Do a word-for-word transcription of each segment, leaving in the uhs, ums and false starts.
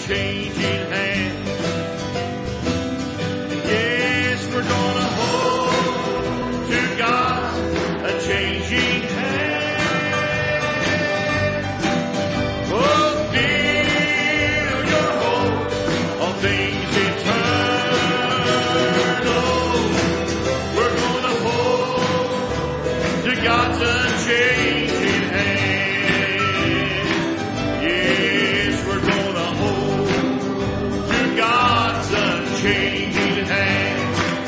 changing hand. Yes, we're gonna hold to God a changing hand. Oh, build your hope on things eternal. We're gonna hold to God's unchanging hand. Yes, we're gonna hold to God's unchanging hand.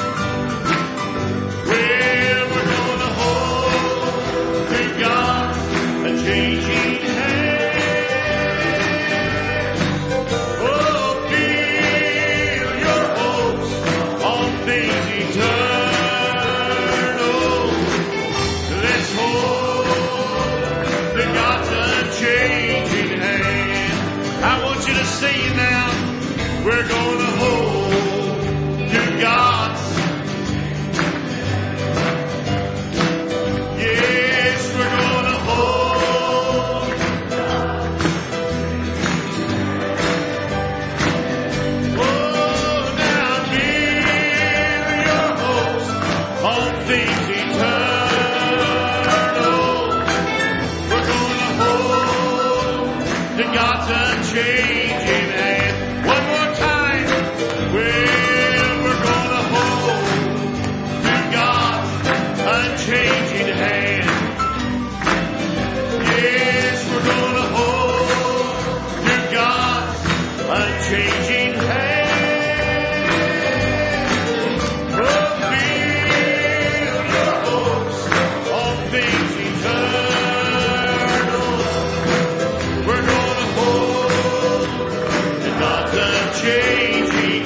Well, we're gonna hold to God's unchanging hand. Oh, build your hopes on things eternal. Let's hold to God's unchanging hand. I want you to sing it now. We're gonna hold to God's. Yes, we're gonna hold. Oh, now build your hopes on things eternal. We're gonna hold to God's unchanging hand. One more time. Well, we're gonna hold to God's unchanging hand. Yes, we're gonna hold to God's unchanging hand. Oh, build your hopes on things eternal. We're gonna hold to God's unchanging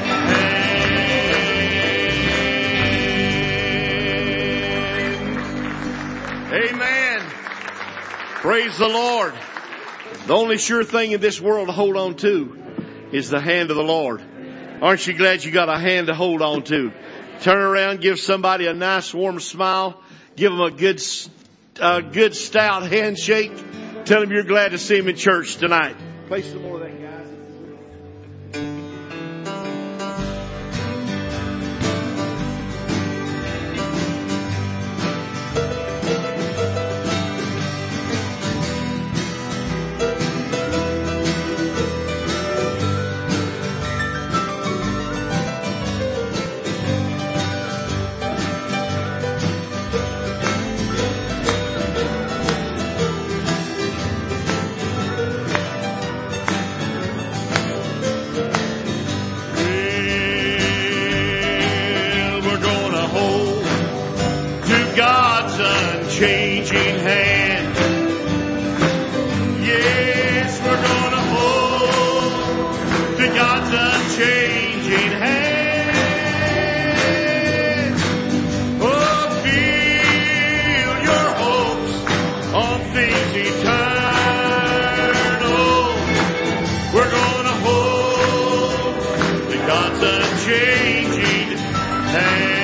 hand. Amen. Praise the Lord. The only sure thing in this world to hold on to is the hand of the Lord. Aren't you glad you got a hand to hold on to? Turn around, give somebody a nice warm smile, give them a good, uh, good stout handshake. Tell them you're glad to see them in church tonight. Play some more of that, guys. Well, we're gonna hold to God's unchanging hand. Yes, we're gonna hold to God's unchanging hand. Oh, build your hopes on things eternal. We're gonna hold to God's unchanging hand.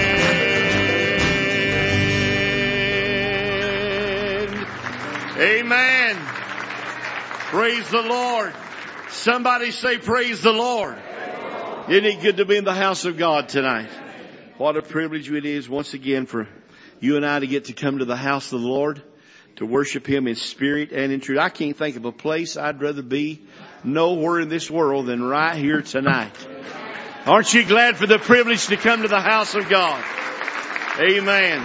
Amen. Praise the Lord. Somebody say praise the Lord. Isn't it good to be in the house of God tonight? What a privilege it is once again for you and I to get to come to the house of the Lord, to worship Him in spirit and in truth. I can't think of a place I'd rather be nowhere in this world than right here tonight. Aren't you glad for the privilege to come to the house of God? Amen.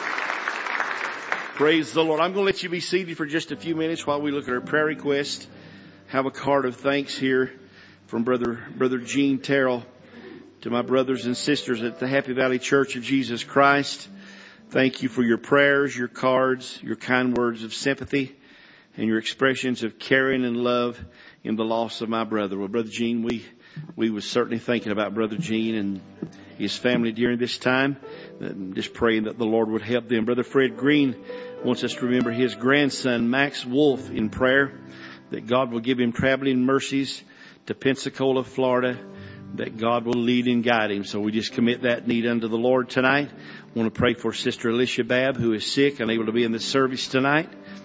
Praise the Lord. I'm going to let you be seated for just a few minutes while we look at our prayer request. Have a card of thanks here from Brother Brother Gene Terrell to my brothers and sisters at the Happy Valley Church of Jesus Christ. Thank you for your prayers, your cards, your kind words of sympathy, and your expressions of caring and love in the loss of my brother. Well, Brother Gene, we we was certainly thinking about Brother Gene and his family during this time. Just praying that the Lord would help them. Brother Fred Green wants us to remember his grandson, Max Wolf, in prayer, that God will give him traveling mercies to Pensacola, Florida, that God will lead and guide him. So we just commit that need unto the Lord tonight. I want to pray for Sister Alicia Babb, who is sick, unable to be in the service tonight.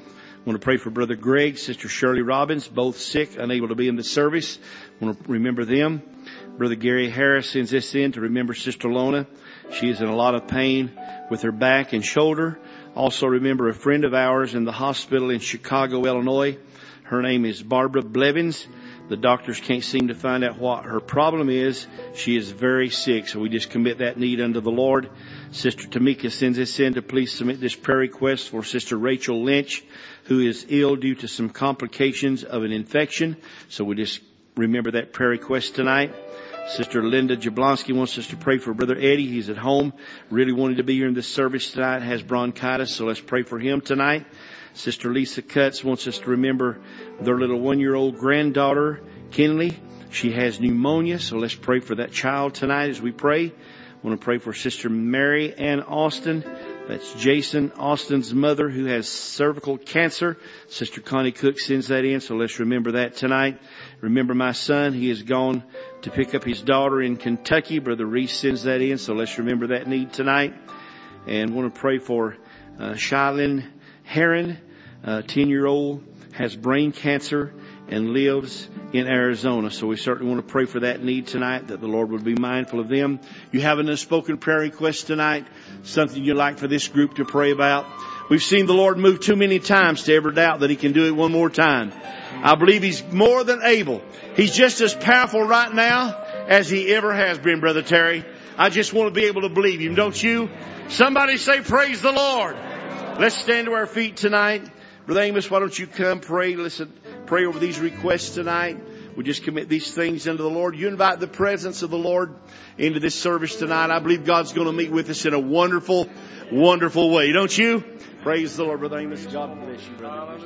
I want to pray for Brother Greg, Sister Shirley Robbins, both sick, unable to be in the service. I want to remember them. Brother Gary Harris sends this in to remember Sister Lona. She is in a lot of pain with her back and shoulder. Also remember a friend of ours in the hospital in Chicago, Illinois. Her name is Barbara Blevins. The doctors can't seem to find out what her problem is. She is very sick, so we just commit that need unto the Lord. Sister Tamika sends this in to please submit this prayer request for Sister Rachel Lynch, who is ill due to some complications of an infection. So we just remember that prayer request tonight. Sister Linda Jablonski wants us to pray for Brother Eddie. He's at home, really wanted to be here in this service tonight, has bronchitis, so let's pray for him tonight. Sister Lisa Cutts wants us to remember their little one-year-old granddaughter, Kinley. She has pneumonia, so let's pray for that child tonight as we pray. I want to pray for Sister Mary Ann Austin. That's Jason Austin's mother who has cervical cancer. Sister Connie Cook sends that in, so let's remember that tonight. Remember my son, he has gone to pick up his daughter in Kentucky. Brother Reese sends that in, so let's remember that need tonight. And want to pray for uh, Shylin Heron, uh, ten-year-old, has brain cancer and lives in Arizona. So we certainly want to pray for that need tonight, that the Lord would be mindful of them. You have an unspoken prayer request tonight, something you'd like for this group to pray about. We've seen the Lord move too many times to ever doubt that He can do it one more time. I believe He's more than able. He's just as powerful right now as He ever has been, Brother Terry. I just want to be able to believe Him, don't you? Somebody say, praise the Lord. Let's stand to our feet tonight. Brother Amos, why don't you come pray? Listen, pray over these requests tonight. We just commit these things unto the Lord. You invite the presence of the Lord into this service tonight. I believe God's going to meet with us in a wonderful, wonderful way. Don't you? Praise the Lord, Brother Amos. God bless you, brother.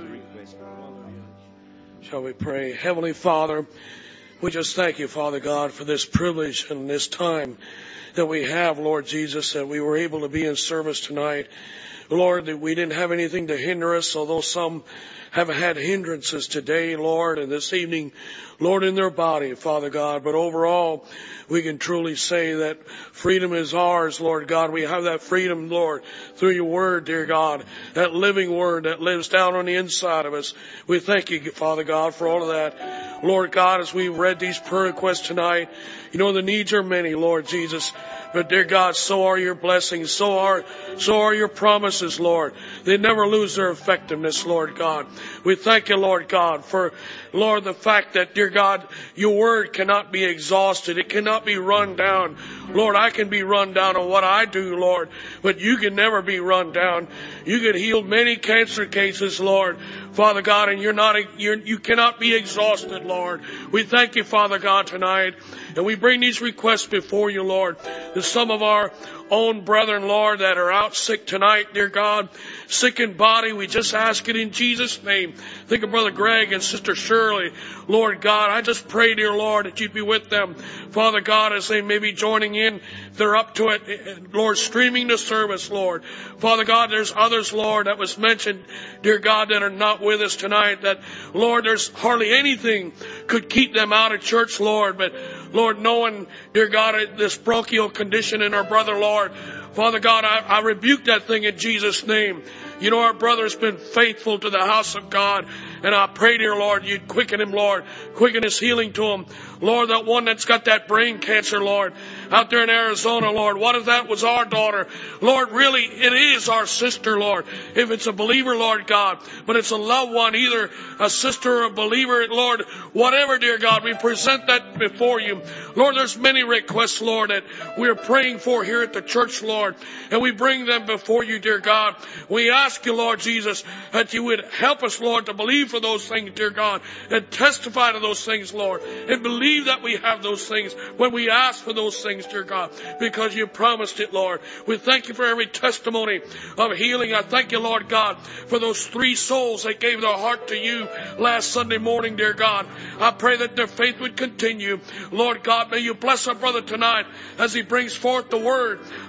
Shall we pray? Heavenly Father, we just thank you, Father God, for this privilege and this time that we have, Lord Jesus, that we were able to be in service tonight. Lord, that we didn't have anything to hinder us, although some have had hindrances today, Lord, and this evening, Lord, in their body, Father God. But overall, we can truly say that freedom is ours, Lord God. We have that freedom, Lord, through your word, dear God, that living word that lives down on the inside of us. We thank you, Father God, for all of that. Lord God, as we read these prayer requests tonight, you know the needs are many, Lord Jesus. But dear God, so are your blessings, so are, so are your promises, Lord. They never lose their effectiveness, Lord God. We thank you, Lord God, for, Lord, the fact that, dear God, your word cannot be exhausted. It cannot be run down. Lord, I can be run down on what I do, Lord, but you can never be run down. You can heal many cancer cases, Lord, Father God, and you're not, you're, you cannot be exhausted, Lord. We thank you, Father God, tonight, and we bring these requests before you, Lord. There's some of our own brethren, Lord, that are out sick tonight, dear God, sick in body. We just ask it in Jesus' name. Think of Brother Greg and Sister Shirley, Lord God. I just pray, dear Lord, that you'd be with them, Father God, as they may be joining in. They're up to it, Lord, streaming the service, Lord. Father God, there's others, Lord, that was mentioned, dear God, that are not with us tonight, that, Lord, there's hardly anything could keep them out of church, Lord, but Lord, knowing, dear God, this bronchial condition in our brother, Lord, Father God, I, I rebuke that thing in Jesus' name. You know, our brother's been faithful to the house of God. And I pray, dear Lord, you'd quicken him, Lord. Quicken his healing to him. Lord, that one that's got that brain cancer, Lord, out there in Arizona, Lord. What if that was our daughter? Lord, really, it is our sister, Lord. If it's a believer, Lord God, but it's a loved one, either a sister or a believer, Lord, whatever, dear God, we present that before you. Lord, there's many requests, Lord, that we're praying for here at the church, Lord, and we bring them before you, dear God. We ask you, Lord Jesus, that you would help us, Lord, to believe for those things, dear God, and testify to those things, Lord, and believe that we have those things when we ask for those things, dear God, because you promised it, Lord. We thank you for every testimony of healing. I thank you, Lord God, for those three souls that gave their heart to you last Sunday morning, dear God. I pray that their faith would continue. Lord God, may you bless our brother tonight as he brings forth the word. I pray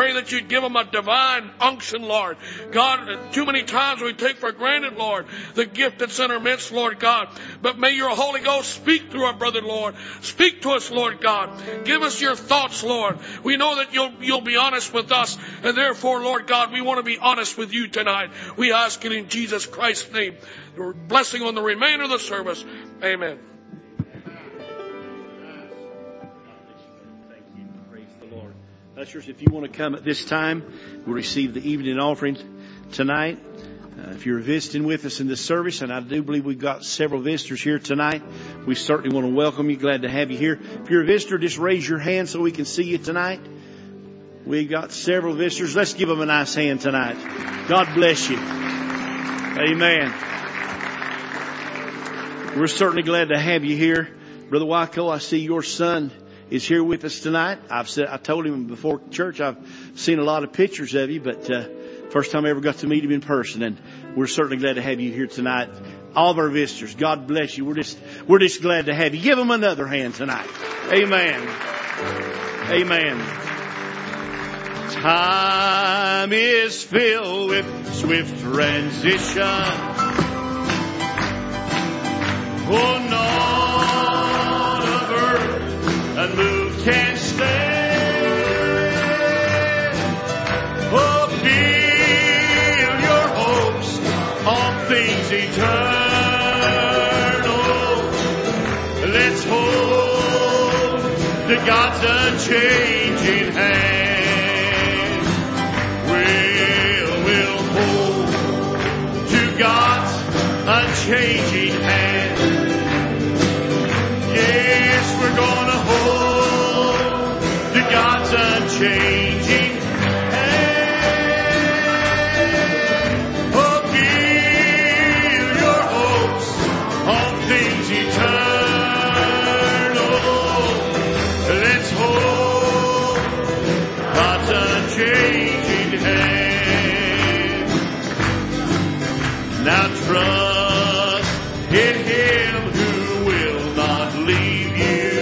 pray that you'd give them a divine unction, Lord. God, too many times we take for granted, Lord, the gift that's in our midst, Lord God. But may your Holy Ghost speak through our brother, Lord. Speak to us, Lord God. Give us your thoughts, Lord. We know that you'll, you'll be honest with us. And therefore, Lord God, we want to be honest with you tonight. We ask it in Jesus Christ's name. Your blessing on the remainder of the service. Amen. Ushers, if you want to come at this time, we'll receive the evening offering tonight. Uh, if you're visiting with us in this service, and I do believe we've got several visitors here tonight, we certainly want to welcome you. Glad to have you here. If you're a visitor, just raise your hand so we can see you tonight. We've got several visitors. Let's give them a nice hand tonight. God bless you. Amen. We're certainly glad to have you here. Brother Waco, I see your son is here with us tonight. I've said, I told him before church, I've seen a lot of pictures of you, but uh, first time I ever got to meet him in person, and we're certainly glad to have you here tonight. All of our visitors, God bless you. We're just, we're just glad to have you. Give them another hand tonight. Amen. Amen. Time is filled with swift transition. Oh, not of earth unmoved can stand. Oh, build your hopes on things eternal. Let's hold to God's unchanging hand. We'll, we'll hold to God's unchanging hand. Yes, we're gonna hold to God's unchanging hand. Oh, build your hopes on things eternal. Let's hold God's unchanging hand. Now trust in Him who will not leave you.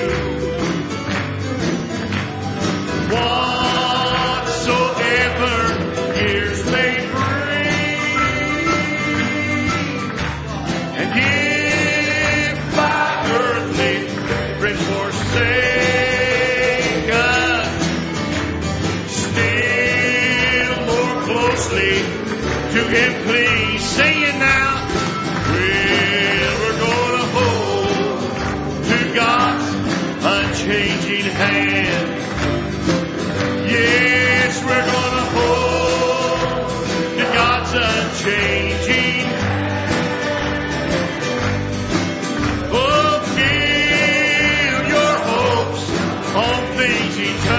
Whatsoever years may bring, and if by earthly friends forsake us, still more closely to Him please. Sing it now. Well, we're gonna hold to God's unchanging hand. Yes, we're gonna hold to God's unchanging. Oh, build your hopes on things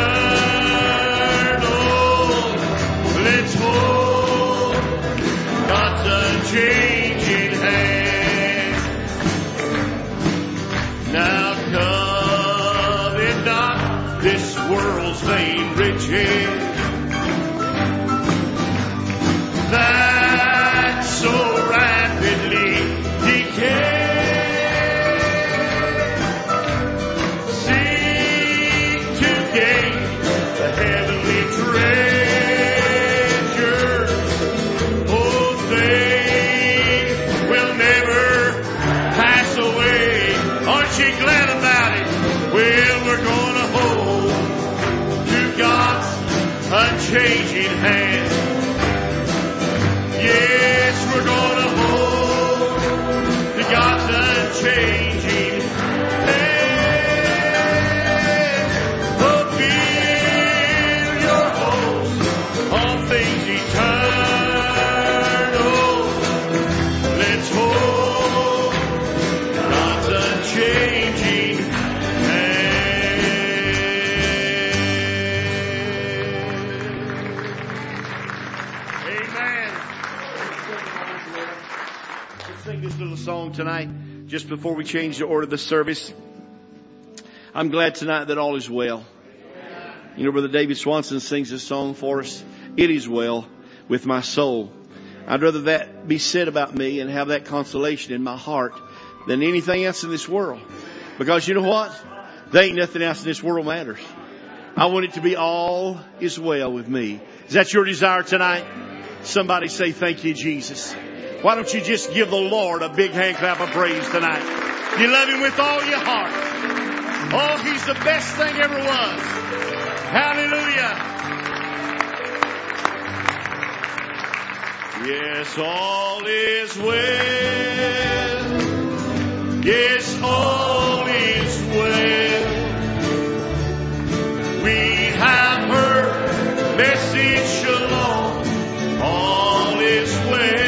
eternal. Let's hold God's unchanging hand. Now covet not this world's vain riches that so rapidly decay. Seek to gain the heavenly treasures. Oh, they will never pass away. Aren't you glad about it? Well, we're gonna hold to God's unchanging hand. Yes, we're gonna hold to God's unchanging hand. Oh, build your hopes on things eternal. Let's hold God's unchanging little song tonight just before we change the order of the service. I'm glad tonight that all is well. You know, Brother David Swanson sings this song for us. It is well with my soul. I'd rather that be said about me and have that consolation in my heart than anything else in this world. Because you know what? There ain't nothing else in this world matters. I want it to be all is well with me. Is that your desire tonight? Somebody say, thank you, Jesus. Why don't you just give the Lord a big hand clap of praise tonight? You love Him with all your heart. Oh, He's the best thing ever was. Hallelujah. Yes, all is well. Yes, all is well. We have heard message shalom. All is well.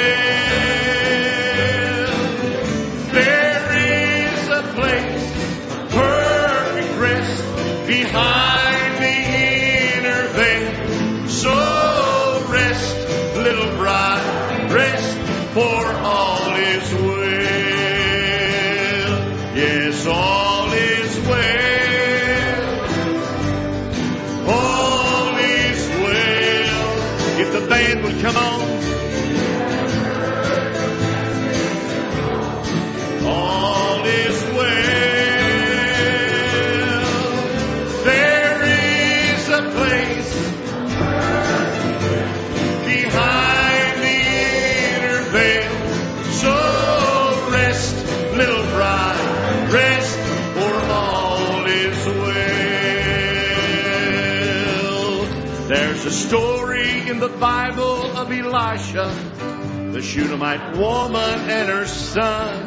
There is a place of perfect rest behind the inner veil. So rest, little bride, rest, for all is well. Yes, all is well. All is well. If the band would come on. All is well. There is a place behind the inner veil. So rest, little bride, rest, for all is well. There's a story in the Bible of Elisha, the Shunammite woman and her son.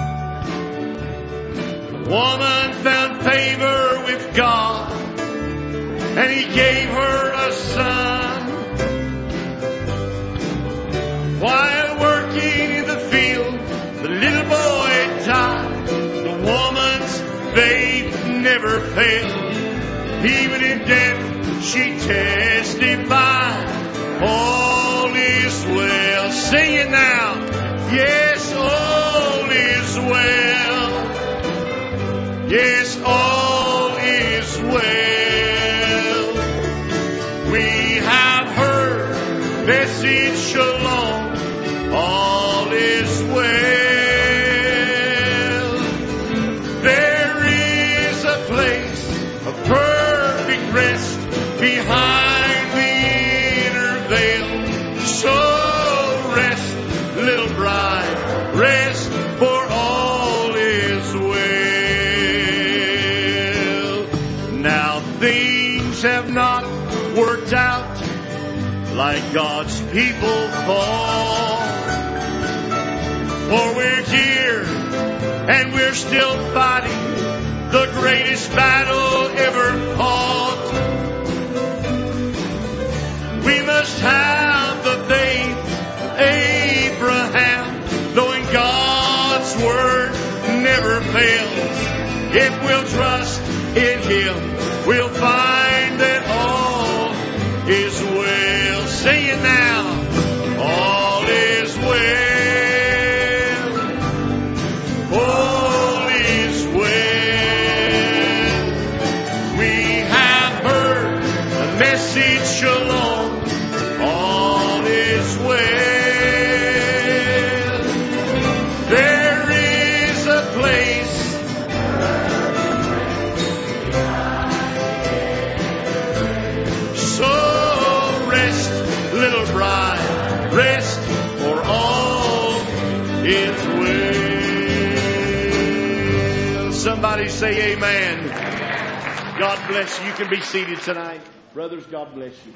The woman found favor with God, and He gave her a son. While working in the field, the little boy died. The woman's faith never failed. Even in death, she testified. All is well. Sing it now. Yes, all is well. Yes, all is well. We have heard message shalom. All is well. There is a place of perfect rest behind the inner veil. So rest, little bride, rest, for all is well. Now things have not worked out like God's people thought. For we're here and we're still fighting the greatest battle ever fought. We must have the faith of Abraham, knowing God's word never fails. If we'll trust in Him, we'll find that all is well. Sing it now. All is well. All is well. We have heard a message shalom. All is well. There is a place so rest, little bride, rest, for all is well. Somebody say amen. God bless you. You can be seated tonight. Brothers, God bless you.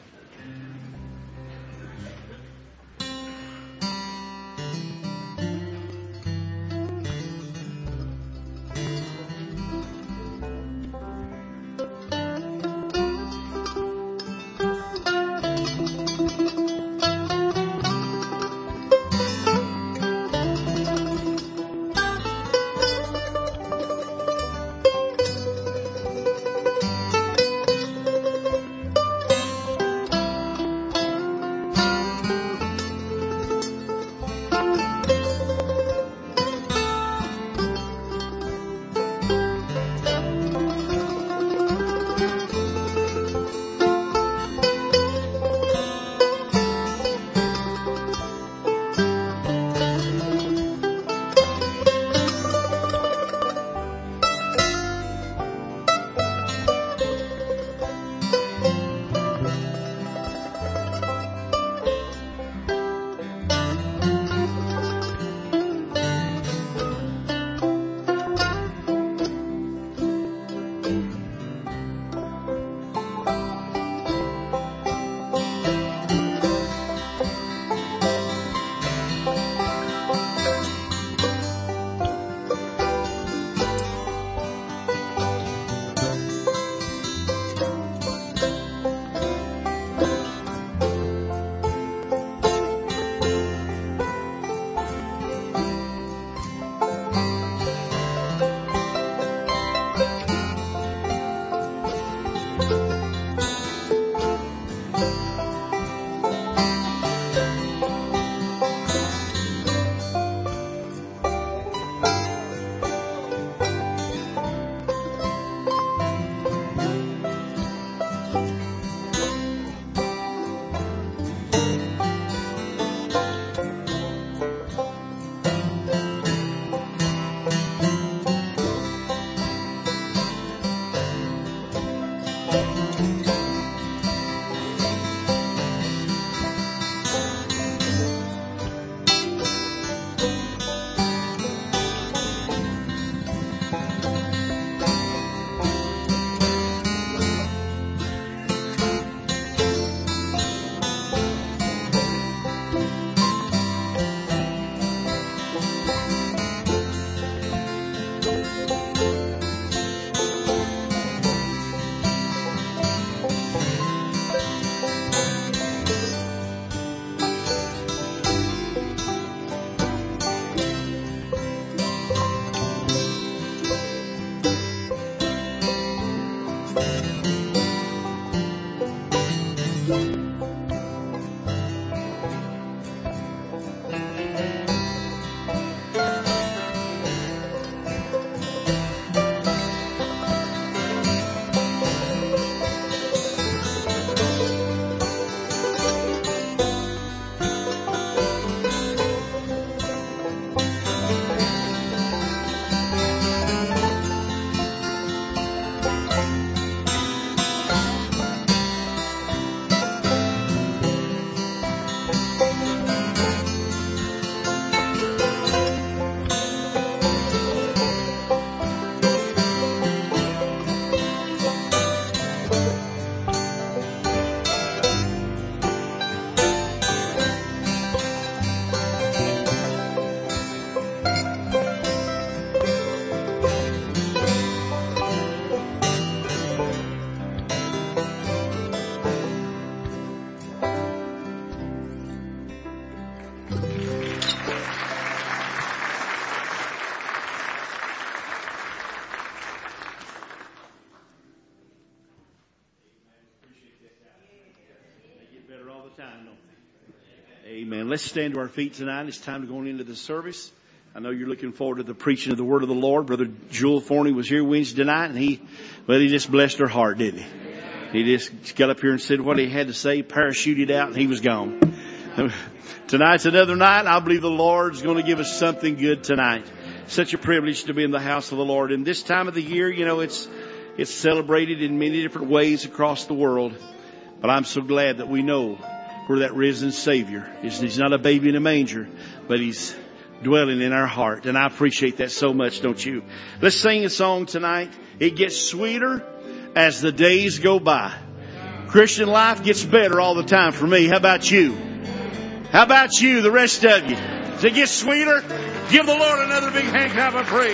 time, don't they? Amen. Let's stand to our feet tonight. It's time to go on into the service. I know you're looking forward to the preaching of the Word of the Lord. Brother Jewel Forney was here Wednesday night, and he, well, he just blessed her heart, didn't he? He just got up here and said what he had to say, parachuted out, and he was gone. Tonight's another night. I believe the Lord's going to give us something good tonight. Such a privilege to be in the house of the Lord. And this time of the year, you know, it's it's celebrated in many different ways across the world. But I'm so glad that we know where that risen Savior is. He's not a baby in a manger, but He's dwelling in our heart. And I appreciate that so much, don't you? Let's sing a song tonight. It gets sweeter as the days go by. Christian life gets better all the time for me. How about you? How about you, the rest of you? Does it get sweeter? Give the Lord another big hand clap of praise.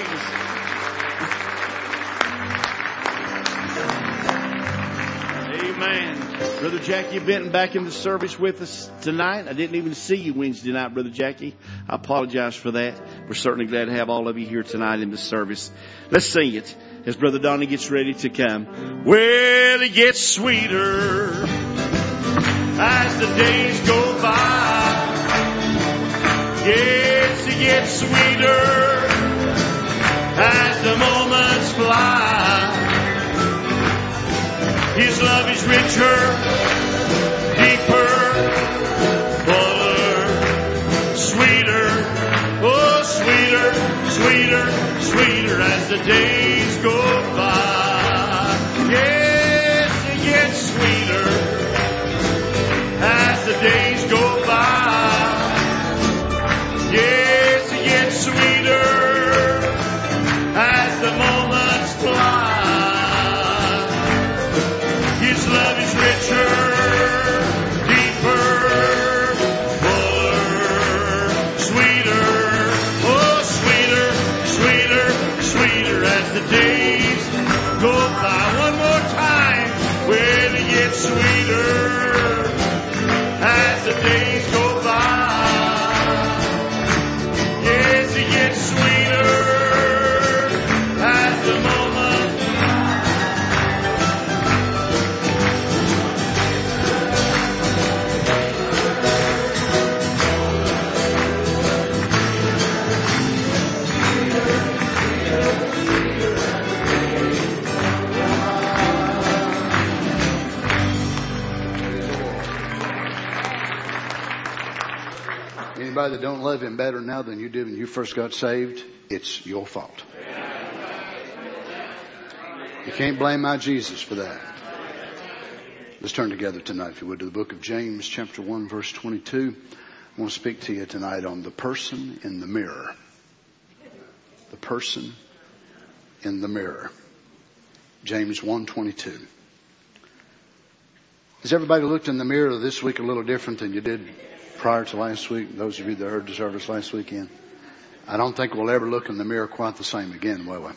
Amen. Brother Jackie Benton back in the service with us tonight. I didn't even see you Wednesday night, Brother Jackie. I apologize for that. We're certainly glad to have all of you here tonight in the service. Let's sing it as Brother Donnie gets ready to come. Well, it gets sweeter as the days go by. Yes, it gets sweeter as the moments fly. His love is richer, deeper, fuller, sweeter, oh sweeter, sweeter, sweeter as the days go by. Yes, it gets sweeter as the days go by. Yes, it gets sweeter as the moments fly. His love is richer, deeper, fuller, sweeter, oh sweeter, sweeter, sweeter as the days go by. One more time, when it gets sweeter as the days go by. Yes, it gets sweeter as the moment. Anybody that don't love Him better now than you did when you first got saved, it's your fault. You can't blame my Jesus for that. Let's turn together tonight, if you would, to the book of James, chapter one, verse twenty-two. I want to speak to you tonight on the person in the mirror. The person in the mirror. James one twenty-two. Has everybody looked in the mirror this week a little different than you did prior to last week? Those of you that heard the service last weekend. I don't think we'll ever look in the mirror quite the same again, will we?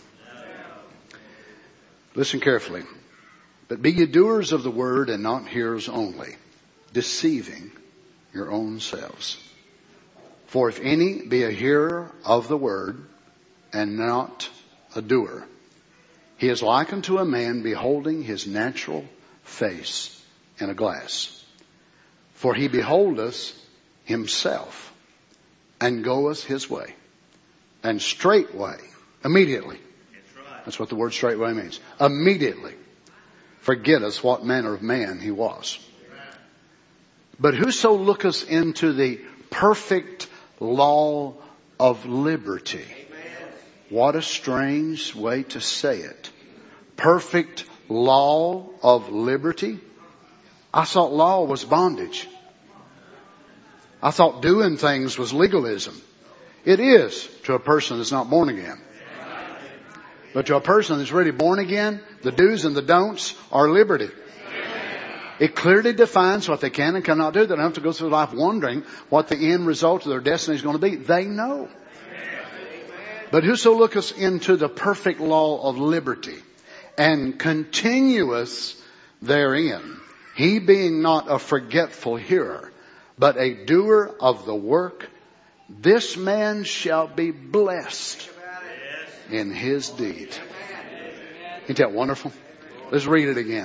Listen carefully. But be ye doers of the word and not hearers only, deceiving your own selves. For if any be a hearer of the word and not a doer, he is like unto a man beholding his natural face in a glass. For he beholdeth himself and goeth his way, and straightway, immediately, that's, right. That's what the word straightway means, immediately forgetteth what manner of man he was. But whoso looketh into the perfect law of liberty. Amen. What a strange way to say it. Perfect law of liberty. I thought law was bondage. I thought doing things was legalism. It is to a person that's not born again. But to a person that's really born again, the do's and the don'ts are liberty. It clearly defines what they can and cannot do. They don't have to go through life wondering what the end result of their destiny is going to be. They know. But whoso looketh into the perfect law of liberty and continueth therein, he being not a forgetful hearer, but a doer of the work, this man shall be blessed in his deed. Ain't that wonderful? Let's read it again.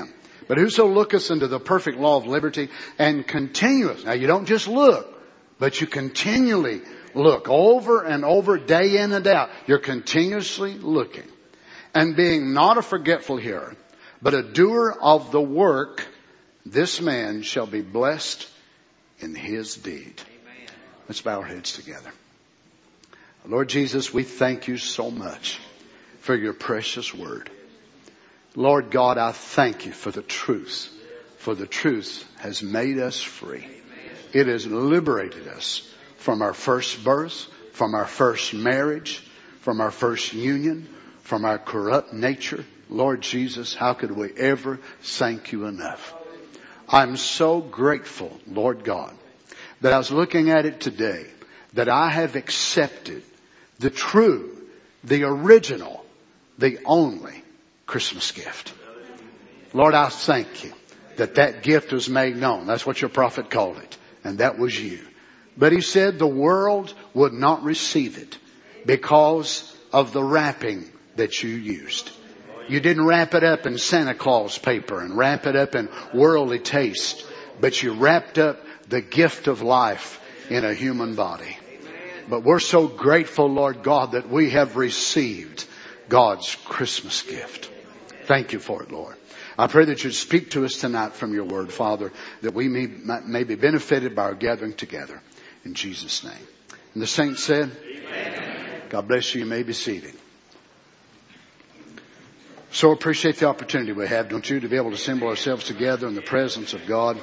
But whoso looketh into the perfect law of liberty and continueth. Now you don't just look, but you continually look over and over, day in and out. You're continuously looking. And being not a forgetful hearer, but a doer of the work, this man shall be blessed in his deed. Amen. Let's bow our heads together. Lord Jesus, we thank you so much for your precious word. Lord God, I thank you for the truth. For the truth has made us free. It has liberated us from our first birth, from our first marriage, from our first union, from our corrupt nature. Lord Jesus, how could we ever thank you enough? I'm so grateful, Lord God, that I was looking at it today, that I have accepted the true, the original, the only Christmas gift. Lord, I thank you that that gift was made known. That's what your prophet called it. And that was you. But he said the world would not receive it because of the wrapping that you used. You didn't wrap it up in Santa Claus paper and wrap it up in worldly taste, but you wrapped up the gift of life in a human body. But we're so grateful, Lord God, that we have received God's Christmas gift. Thank you for it, Lord. I pray that you'd speak to us tonight from your word, Father, that we may, may be benefited by our gathering together. In Jesus' name. And the saints said, Amen. God bless you. You may be seated. So appreciate the opportunity we have, don't you, to be able to assemble ourselves together in the presence of God.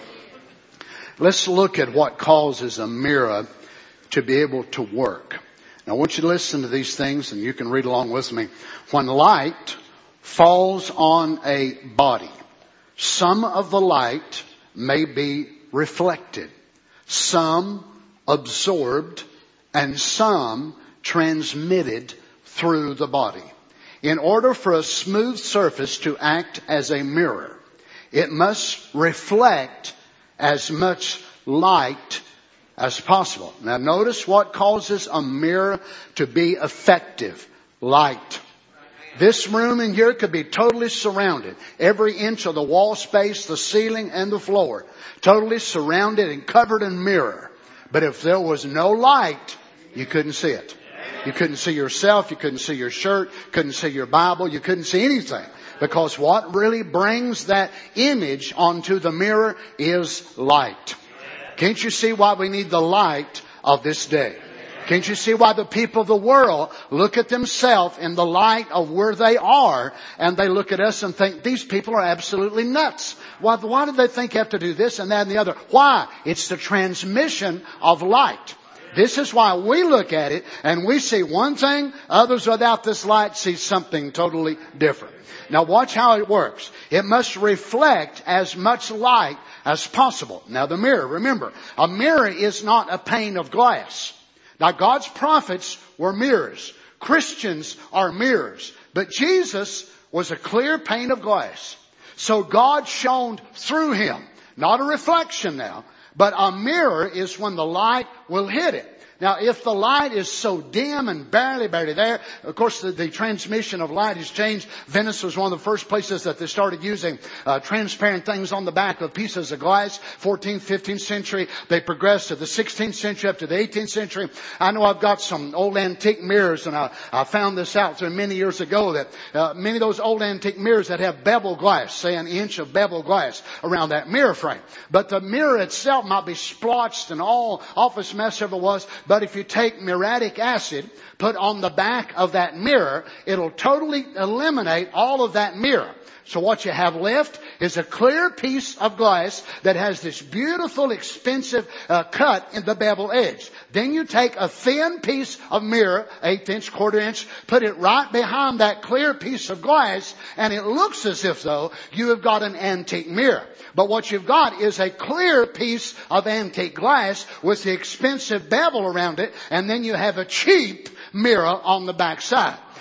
Let's look at what causes a mirror to be able to work. Now I want you to listen to these things and you can read along with me. When light falls on a body, some of the light may be reflected, some absorbed, and some transmitted through the body. In order for a smooth surface to act as a mirror, it must reflect as much light as possible. Now notice what causes a mirror to be effective. Light. This room in here could be totally surrounded. Every inch of the wall space, the ceiling, and the floor. Totally surrounded and covered in mirror. But if there was no light, you couldn't see it. You couldn't see yourself. You couldn't see your shirt. Couldn't see your Bible. You couldn't see anything. Because what really brings that image onto the mirror is light. Can't you see why we need the light of this day? Can't you see why the people of the world look at themselves in the light of where they are and they look at us and think these people are absolutely nuts? Why, why do they think they have to do this and that and the other? Why? It's the transmission of light. This is why we look at it and we see one thing, others without this light see something totally different. Now watch how it works. It must reflect as much light as possible. Now the mirror, remember, a mirror is not a pane of glass. Now God's prophets were mirrors. Christians are mirrors. But Jesus was a clear pane of glass. So God shone through him. Not a reflection now. But a mirror is when the light will hit it. Now, if the light is so dim and barely, barely there, of course, the, the transmission of light has changed. Venice was one of the first places that they started using uh, transparent things on the back of pieces of glass. fourteenth, fifteenth century. They progressed to the sixteenth century up to the eighteenth century. I know I've got some old antique mirrors, and I, I found this out through many years ago that uh, many of those old antique mirrors that have bevel glass, say an inch of bevel glass around that mirror frame. But the mirror itself might be splotched and all office mess ever was. But if you take muriatic acid, put on the back of that mirror, it'll totally eliminate all of that mirror. So what you have left is a clear piece of glass that has this beautiful, expensive uh, cut in the bevel edge. Then you take a thin piece of mirror, eighth inch, quarter inch, put it right behind that clear piece of glass, and it looks as if though you have got an antique mirror. But what you've got is a clear piece of antique glass with the expensive bevel around it, and then you have a cheap mirror on the back side.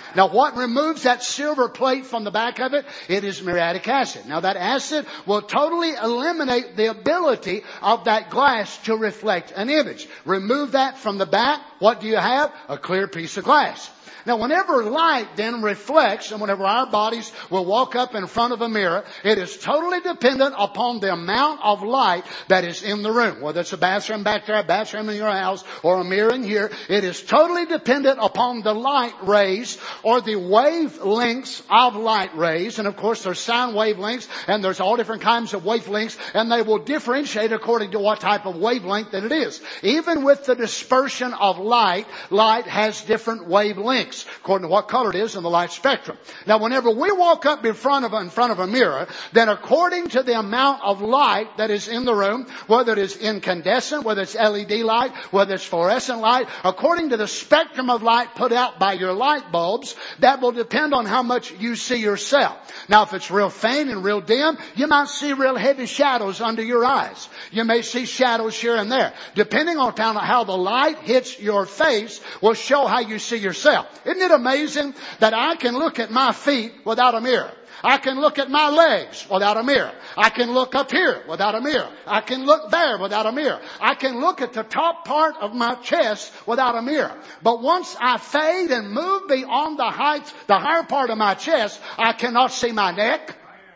Now what removes that silver plate from the back of it? It is muriatic acid. Now that acid will totally eliminate the ability of that glass to reflect an image. Remove that from the back. What do you have? A clear piece of glass. Now whenever light then reflects, and whenever our bodies will walk up in front of a mirror, it is totally dependent upon the amount of light that is in the room. Whether it's a bathroom back there, a bathroom in your house, or a mirror in here, it is totally dependent upon the light rays or the wavelengths of light rays. And of course there's sound wavelengths, and there's all different kinds of wavelengths, and they will differentiate according to what type of wavelength that it is. Even with the dispersion of light, light has different wavelengths according to what color it is in the light spectrum. Now whenever we walk up in front of a, in front of a mirror, then according to the amount of light that is in the room, whether it is incandescent, whether it's L E D light, whether it's fluorescent light, according to the spectrum of light put out by your light bulbs, that will depend on how much you see yourself. Now if it's real faint and real dim, you might see real heavy shadows under your eyes. You may see shadows here and there. Depending on how the light hits your face will show how you see yourself. Isn't it amazing that I can look at my feet without a mirror? I can look at my legs without a mirror. I can look up here without a mirror. I can look there without a mirror. I can look at the top part of my chest without a mirror. But once I fade and move beyond the height, the higher part of my chest, I cannot see my neck.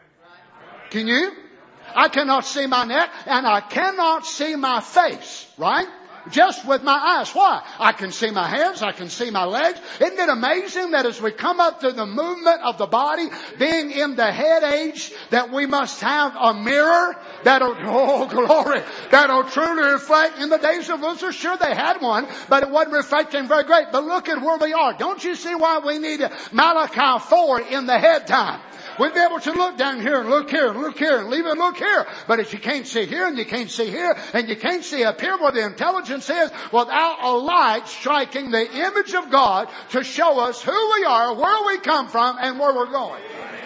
Can you? I cannot see my neck, and I cannot see my face, right? Just with my eyes. Why? I can see my hands. I can see my legs. Isn't it amazing that as we come up through the movement of the body, being in the head age, that we must have a mirror that'll, oh glory, that'll truly reflect. In the days of Luther, sure they had one, but it wasn't reflecting very great. But look at where we are. Don't you see why we need Malachi four in the head time? We'd be able to look down here and look here and look here and leave and look here. But if you can't see here and you can't see here and you can't see up here where the intelligence is, without a light striking the image of God to show us who we are, where we come from, and where we're going.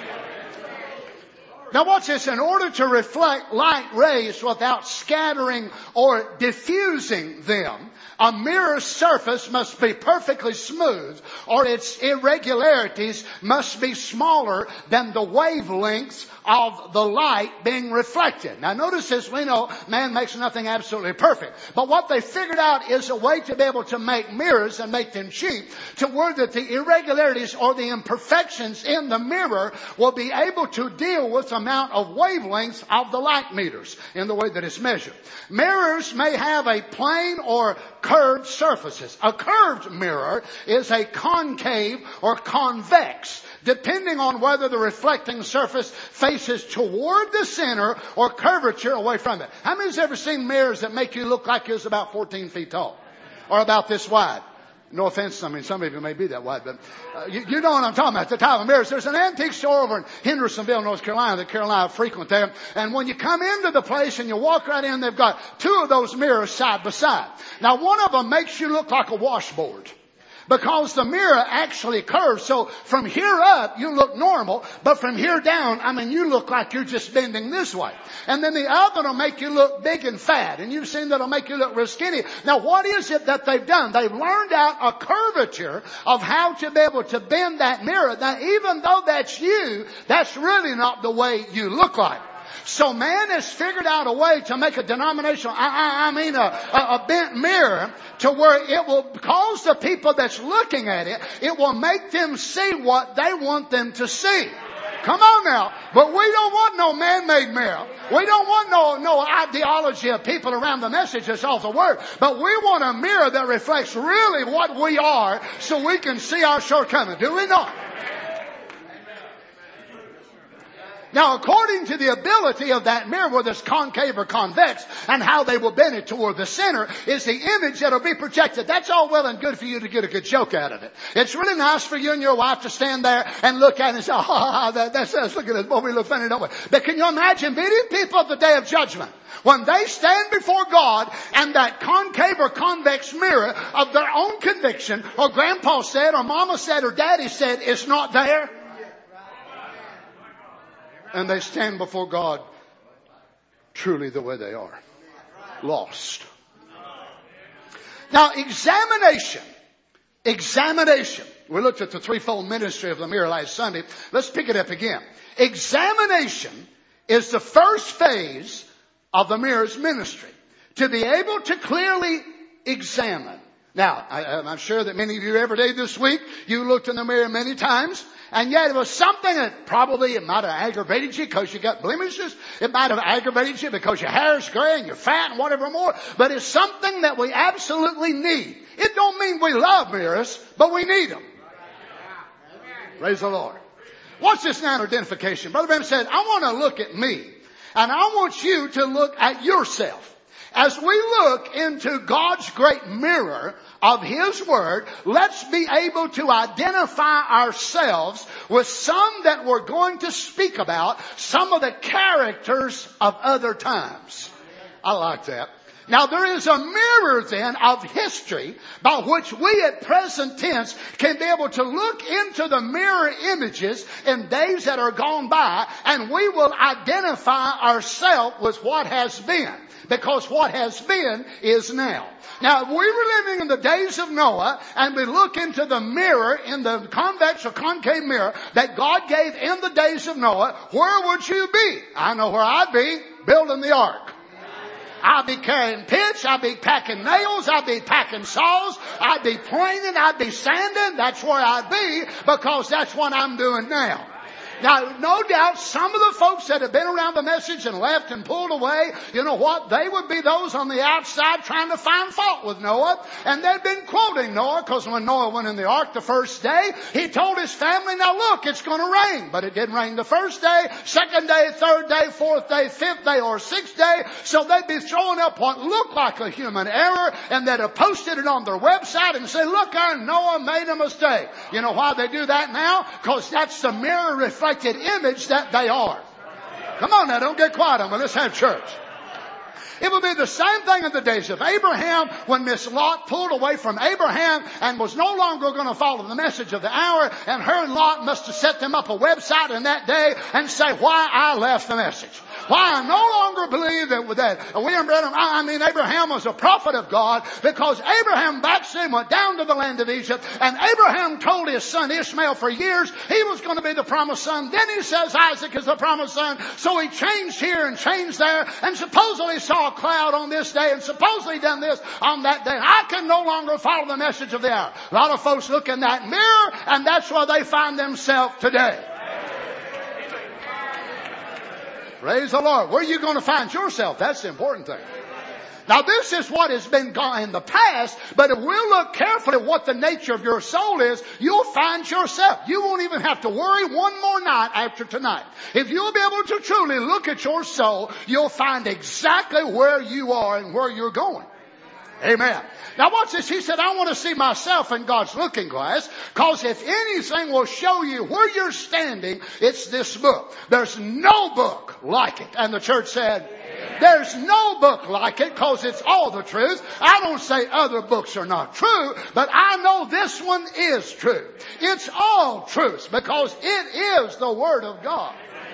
Now watch this. In order to reflect light rays without scattering or diffusing them, a mirror's surface must be perfectly smooth, or its irregularities must be smaller than the wavelengths of the light being reflected. Now notice this, we know man makes nothing absolutely perfect. But what they figured out is a way to be able to make mirrors and make them cheap, to where that the irregularities or the imperfections in the mirror will be able to deal with the amount of wavelengths of the light meters in the way that it's measured. Mirrors may have a plane or curved surfaces. A curved mirror is a concave or convex, depending on whether the reflecting surface faces toward the center or curvature away from it. How many has ever seen mirrors that make you look like you're about fourteen feet tall? Or about this wide? No offense, I mean, some of you may be that wide, but uh, you, you know what I'm talking about, the type of mirrors. There's an antique store over in Hendersonville, North Carolina, that Carolina frequent there. And when you come into the place and you walk right in, they've got two of those mirrors side by side. Now, one of them makes you look like a washboard, because the mirror actually curves. So from here up, you look normal, but from here down, I mean, you look like you're just bending this way. And then the other will make you look big and fat, and you've seen that'll make you look real skinny. Now, what is it that they've done? They've learned out a curvature of how to be able to bend that mirror. Now, even though that's you, that's really not the way you look like. So man has figured out a way to make a denominational, I, I, I mean a, a, a bent mirror, to where it will cause the people that's looking at it, it will make them see what they want them to see. Come on now. But we don't want no man-made mirror. We don't want no, no ideology of people around the message that's off the word. But we want a mirror that reflects really what we are, so we can see our shortcomings. Do we not? Now, according to the ability of that mirror, whether it's concave or convex, and how they will bend it toward the center, is the image that will be projected. That's all well and good for you to get a good joke out of it. It's really nice for you and your wife to stand there and look at it and say, oh, that, that's us. Look at us. Boy, we look funny, don't we? But can you imagine meeting people at the day of judgment, when they stand before God and that concave or convex mirror of their own conviction, or grandpa said, or mama said, or daddy said, is not there? And they stand before God truly the way they are. Lost. Now, examination. Examination. We looked at the threefold ministry of the mirror last Sunday. Let's pick it up again. Examination is the first phase of the mirror's ministry. To be able to clearly examine. Now, I, I'm sure that many of you every day this week, you looked in the mirror many times. And yet it was something that probably it might have aggravated you because you got blemishes. It might have aggravated you because your hair is gray and you're fat and whatever more. But it's something that we absolutely need. It don't mean we love mirrors, but we need them. Praise the Lord. What's this now identification? Brother Branham said, I want to look at me. And I want you to look at yourself. As we look into God's great mirror of His Word, let's be able to identify ourselves with some that we're going to speak about, some of the characters of other times. I like that. Now there is a mirror then of history by which we at present tense can be able to look into the mirror images in days that are gone by, and we will identify ourselves with what has been. Because what has been is now. Now, if we were living in the days of Noah and we look into the mirror, in the convex or concave mirror that God gave in the days of Noah, where would you be? I know where I'd be. Building the ark. I'd be carrying pitch. I'd be packing nails. I'd be packing saws. I'd be planing. I'd be sanding. That's where I'd be, because that's what I'm doing now. Now, no doubt some of the folks that have been around the message and left and pulled away, you know what? They would be those on the outside trying to find fault with Noah. And they'd been quoting Noah, because when Noah went in the ark the first day, he told his family, now look, it's going to rain. But it didn't rain the first day, second day, third day, fourth day, fifth day, or sixth day. So they'd be throwing up what looked like a human error, and they'd have posted it on their website and say, look, our Noah made a mistake. You know why they do that now? Because that's the mirror reflection image that they are. Come on now, don't get quiet on me. Let's have church. It would be the same thing in the days of Abraham, when Miss Lot pulled away from Abraham and was no longer going to follow the message of the hour, and her and Lot must have set them up a website in that day and say why I left the message. Why I no longer believe that, that William Branham, I mean Abraham was a prophet of God, because Abraham backslid, went down to the land of Egypt, and Abraham told his son Ishmael for years he was going to be the promised son. Then he says Isaac is the promised son. So he changed here and changed there, and supposedly saw a cloud on this day, and supposedly done this on that day. I can no longer follow the message of the hour. A lot of folks look in that mirror, and that's where they find themselves today. Praise the Lord. Where are you going to find yourself? That's the important thing. Now this is what has been gone in the past, but if we'll look carefully at what the nature of your soul is, you'll find yourself. You won't even have to worry one more night after tonight. If you'll be able to truly look at your soul, you'll find exactly where you are and where you're going. Amen. Now watch this. He said, I want to see myself in God's looking glass, because if anything will show you where you're standing, it's this book. There's no book like it. And the church said, amen. There's no book like it, because it's all the truth. I don't say other books are not true, but I know this one is true. It's all truth, because it is the Word of God.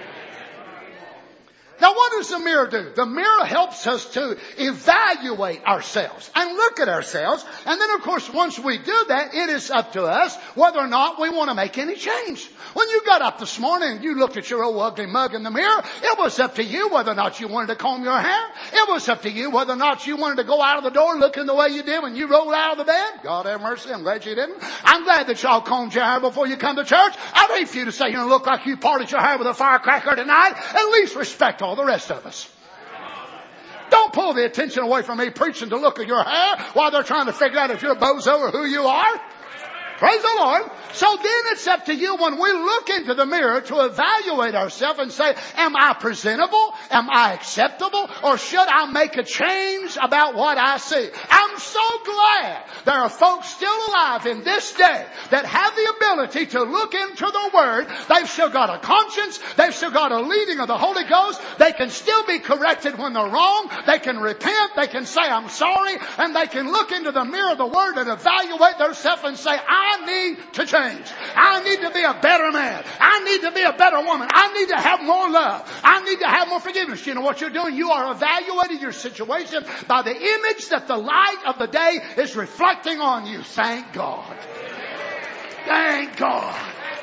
Now what does the mirror do? The mirror helps us to evaluate ourselves and look at ourselves. And then of course once we do that, it is up to us whether or not we want to make any change. When you got up this morning and you looked at your old ugly mug in the mirror, it was up to you whether or not you wanted to comb your hair. It was up to you whether or not you wanted to go out of the door looking the way you did when you rolled out of the bed. God have mercy, I'm glad you didn't. I'm glad that y'all combed your hair before you come to church. I'd hate for you to say you look like you parted your hair with a firecracker tonight. At least respect all the rest of us. Don't pull the attention away from me preaching to look at your hair while they're trying to figure out if you're a bozo or who you are. Praise the Lord. So then it's up to you when we look into the mirror to evaluate ourselves and say, am I presentable? Am I acceptable? Or should I make a change about what I see? I'm so glad there are folks still alive in this day that have the ability to look into the Word. They've still got a conscience. They've still got a leading of the Holy Ghost. They can still be corrected when they're wrong. They can repent. They can say, I'm sorry. And they can look into the mirror of the Word and evaluate themselves and say, I need to change. I need to be a better man. I need to be a better woman. I need to have more love. I need to have more forgiveness. You know what you're doing? You are evaluating your situation by the image that the light of the day is reflecting on you. Thank God. Thank God.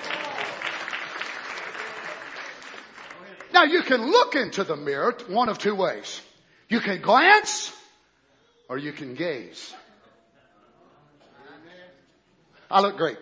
Now you can look into the mirror one of two ways. You can glance or you can gaze. I look great.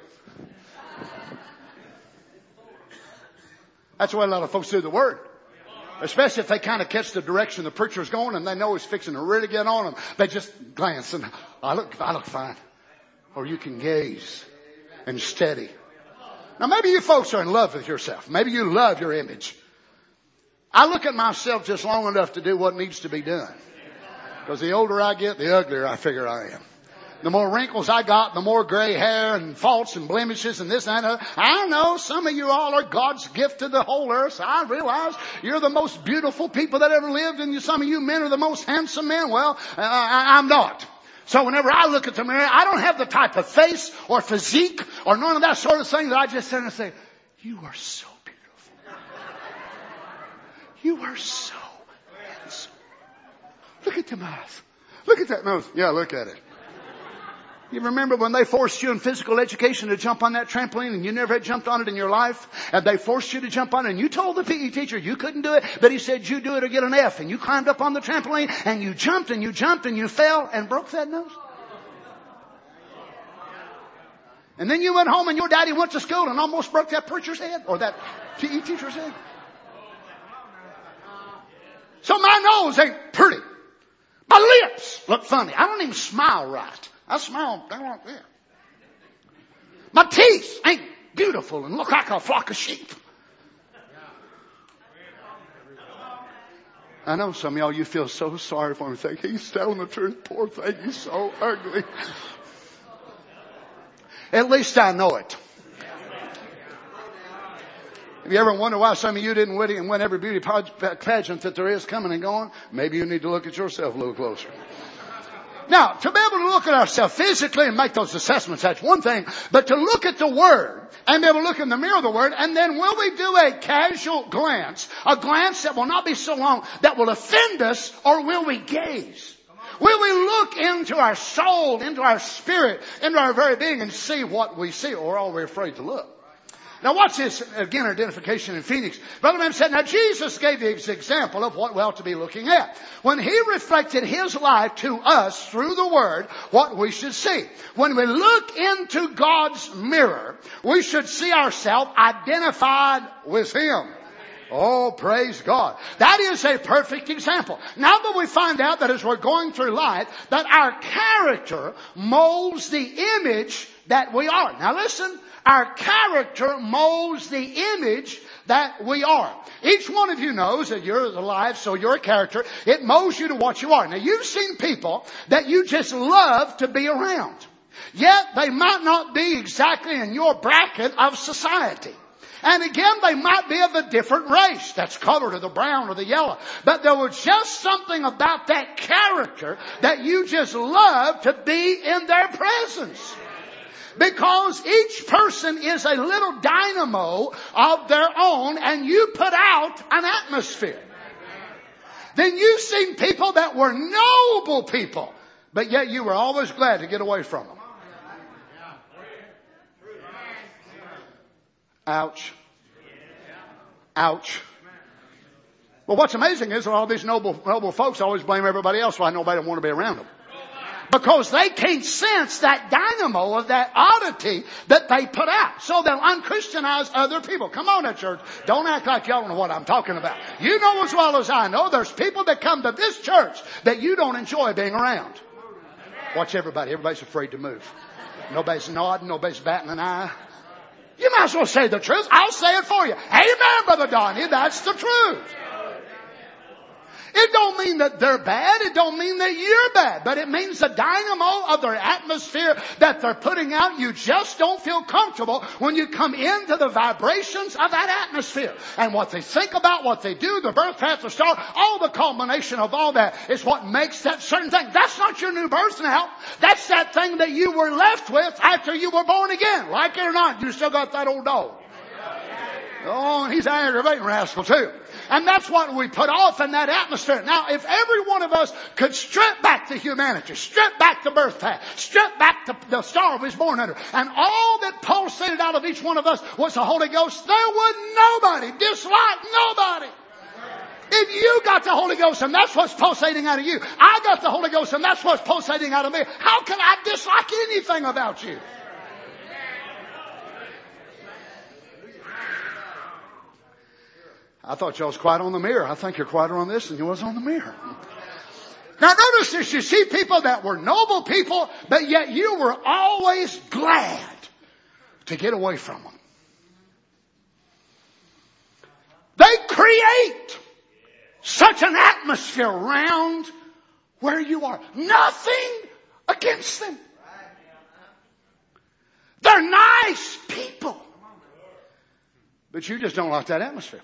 That's the way a lot of folks do the Word. Especially if they kind of catch the direction the preacher's going and they know he's fixing to really get on them. They just glance and I look, I look fine. Or you can gaze and steady. Now maybe you folks are in love with yourself. Maybe you love your image. I look at myself just long enough to do what needs to be done. Because the older I get, the uglier I figure I am. The more wrinkles I got, the more gray hair and faults and blemishes and this and that. I know some of you all are God's gift to the whole earth. I realize you're the most beautiful people that ever lived, and some of you men are the most handsome men. Well, uh, I, I'm not. So whenever I look at the mirror, I don't have the type of face or physique or none of that sort of thing that I just sit and say, you are so beautiful. You are so handsome. Look at them eyes. Look at that nose. Yeah, look at it. You remember when they forced you in physical education to jump on that trampoline and you never had jumped on it in your life? And they forced you to jump on it and you told the P E teacher you couldn't do it, but he said you do it or get an F. And you climbed up on the trampoline and you jumped and you jumped and you fell and broke that nose. And then you went home and your daddy went to school and almost broke that preacher's head or that P E teacher's head. So my nose ain't pretty. My lips look funny. I don't even smile right. I smile down like that. My teeth ain't beautiful and look like a flock of sheep. I know some of y'all, you feel so sorry for him. Think he's telling the truth. Poor thing, he's so ugly. At least I know it. Have you ever wondered why some of you didn't win and win every beauty pageant that there is coming and going? Maybe you need to look at yourself a little closer. Now, to be able to look at ourselves physically and make those assessments, that's one thing. But to look at the Word and be able to look in the mirror of the Word, and then will we do a casual glance, a glance that will not be so long that will offend us, or will we gaze? Will we look into our soul, into our spirit, into our very being and see what we see, or are we afraid to look? Now watch this, again, identification in Phoenix. Brother Branham said, now Jesus gave the example of what we ought to be looking at. When he reflected his life to us through the Word, what we should see. When we look into God's mirror, we should see ourselves identified with Him. Oh, praise God. That is a perfect example. Now that we find out that as we're going through life, that our character molds the image that we are. Now listen. Our character molds the image that we are. Each one of you knows that you're alive, so your character, it molds you to what you are. Now you've seen people that you just love to be around. Yet they might not be exactly in your bracket of society. And again, they might be of a different race. That's colored or the brown or the yellow. But there was just something about that character that you just love to be in their presence. Because each person is a little dynamo of their own, and you put out an atmosphere. Then you've seen people that were noble people, but yet you were always glad to get away from them. Ouch. Ouch. Well, what's amazing is that all these noble, noble folks always blame everybody else why nobody want to be around them. Because they can't sense that dynamo of that oddity that they put out. So they'll unchristianize other people. Come on now, church. Don't act like y'all know what I'm talking about. You know as well as I know, there's people that come to this church that you don't enjoy being around. Watch everybody. Everybody's afraid to move. Nobody's nodding. Nobody's batting an eye. You might as well say the truth. I'll say it for you. Amen, Brother Donnie. That's the truth. It don't mean that they're bad. It don't mean that you're bad. But it means the dynamo of their atmosphere that they're putting out, you just don't feel comfortable when you come into the vibrations of that atmosphere. And what they think about, what they do, the birth path, the star, all the culmination of all that is what makes that certain thing. That's not your new birth now. That's that thing that you were left with after you were born again. Like it or not, you still got that old dog. Oh, and he's an aggravating rascal too. And that's what we put off in that atmosphere. Now, if every one of us could strip back the humanity, strip back the birth path, strip back the, the star we was born under, and all that pulsated out of each one of us was the Holy Ghost, there would nobody dislike nobody. If you got the Holy Ghost and that's what's pulsating out of you, I got the Holy Ghost and that's what's pulsating out of me, how can I dislike anything about you? I thought y'all was quiet on the mirror. I think you're quieter on this than you was on the mirror. Now notice this, you see people that were noble people, but yet you were always glad to get away from them. They create such an atmosphere around where you are. Nothing against them. They're nice people. But you just don't like that atmosphere.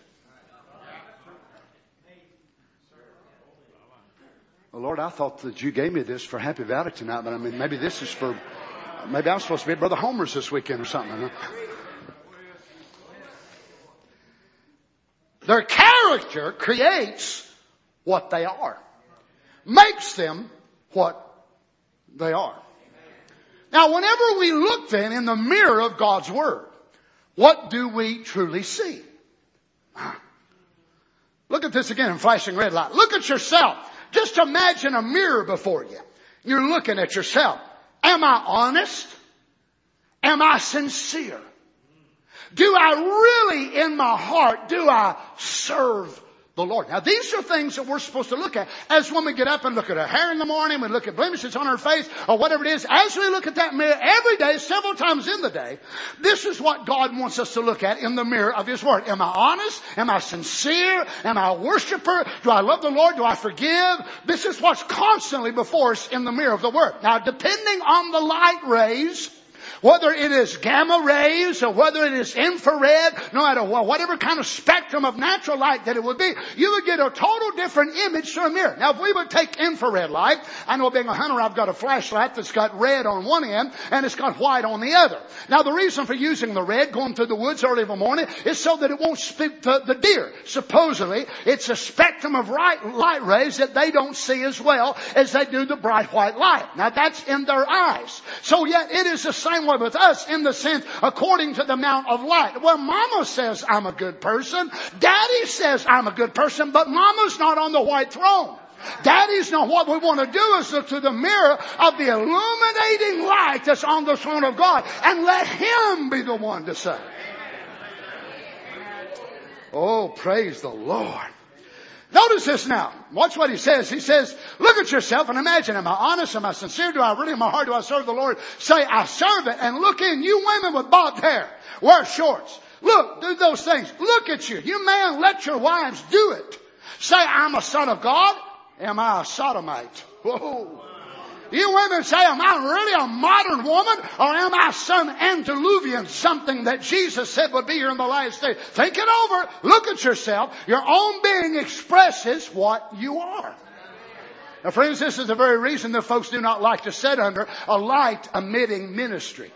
Well, Lord, I thought that you gave me this for Happy Valley tonight, but I mean, maybe this is for, maybe I'm supposed to be at Brother Homer's this weekend or something. Their character creates what they are. Makes them what they are. Now, whenever we look then in the mirror of God's Word, what do we truly see? Look at this again in flashing red light. Look at yourself. Just imagine a mirror before you. You're looking at yourself. Am I honest? Am I sincere? Do I really in my heart, do I serve the Lord? Now these are things that we're supposed to look at. As when we get up and look at our hair in the morning, we look at blemishes on our face or whatever it is. As we look at that mirror every day, several times in the day, this is what God wants us to look at in the mirror of His Word. Am I honest? Am I sincere? Am I a worshiper? Do I love the Lord? Do I forgive? This is what's constantly before us in the mirror of the Word. Now depending on the light rays, whether it is gamma rays or whether it is infrared, no matter what, whatever kind of spectrum of natural light that it would be, you would get a total different image through a mirror. Now if we would take infrared light, I know being a hunter I've got a flashlight that's got red on one end and it's got white on the other. Now the reason for using the red going through the woods early in the morning is so that it won't spook the, the deer. Supposedly it's a spectrum of light, light rays that they don't see as well as they do the bright white light. Now that's in their eyes. So yet it is the same way with us in the sense according to the amount of light. Well, Mama says I'm a good person. Daddy says I'm a good person, but Mama's not on the white throne. Daddy's not. What we want to do is look to the mirror of the illuminating light that's on the throne of God and let Him be the one to say. Oh, praise the Lord. Notice this now. Watch what he says. He says, look at yourself and imagine, am I honest? Am I sincere? Do I really in my heart, do I serve the Lord? Say, I serve it. And look in, you women with bobbed hair, wear shorts. Look, do those things. Look at you. You man, let your wives do it. Say, I'm a son of God. Am I a sodomite? Whoa. You women say, am I really a modern woman or am I some antediluvian, something that Jesus said would be here in the last day? Think it over. Look at yourself. Your own being expresses what you are. Now friends, this is the very reason that folks do not like to sit under a light emitting ministry.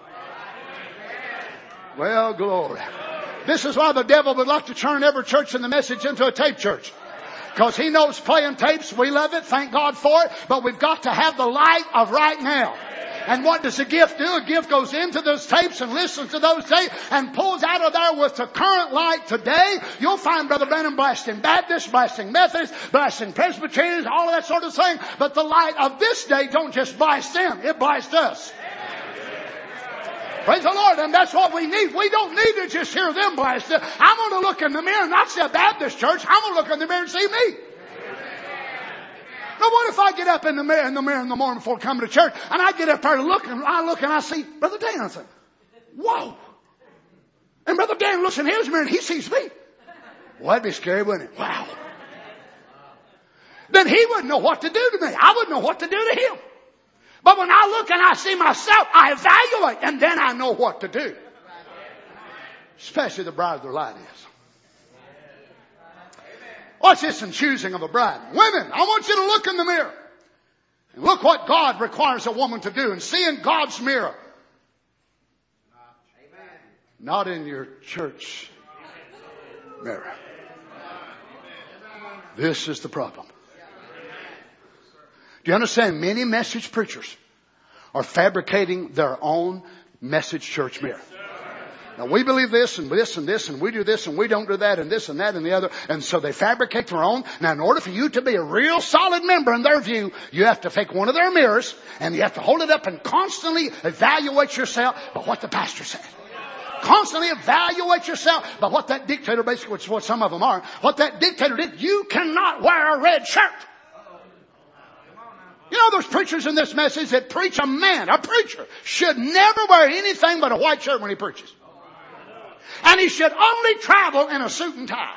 Well, glory. This is why the devil would like to turn every church in the message into a tape church. Because he knows playing tapes, we love it, thank God for it, but we've got to have the light of right now. And what does a gift do? A gift goes into those tapes and listens to those tapes and pulls out of there with the current light today. You'll find Brother Branham blasting Baptists, blasting Methodists, blasting Presbyterians, all of that sort of thing. But the light of this day don't just blast them, it blasts us. Praise the Lord, and that's what we need. We don't need to just hear them blast it. I'm going to look in the mirror and not see a Baptist church. I'm going to look in the mirror and see me. Now what if I get up in the mirror in the mirror in the morning before coming to church and I get up there and look and I look and I see Brother Dan? I think, whoa. And Brother Dan looks in his mirror and he sees me. Well, that'd be scary, wouldn't it? Wow. Then he wouldn't know what to do to me. I wouldn't know what to do to him. But when I look and I see myself, I evaluate and then I know what to do. Especially the brighter the light is. Watch this in choosing of a bride. Women, I want you to look in the mirror. And look what God requires a woman to do and see in God's mirror. Not in your church mirror. This is the problem. Do you understand? Many message preachers are fabricating their own message church mirror. Now we believe this and this and this and we do this and we don't do that and this and that and the other. And so they fabricate their own. Now in order for you to be a real solid member in their view, you have to take one of their mirrors and you have to hold it up and constantly evaluate yourself by what the pastor said. Constantly evaluate yourself by what that dictator, basically, which is what some of them are, what that dictator did. You cannot wear a red shirt. You know, there's preachers in this message that preach a man, a preacher, should never wear anything but a white shirt when he preaches. And he should only travel in a suit and tie.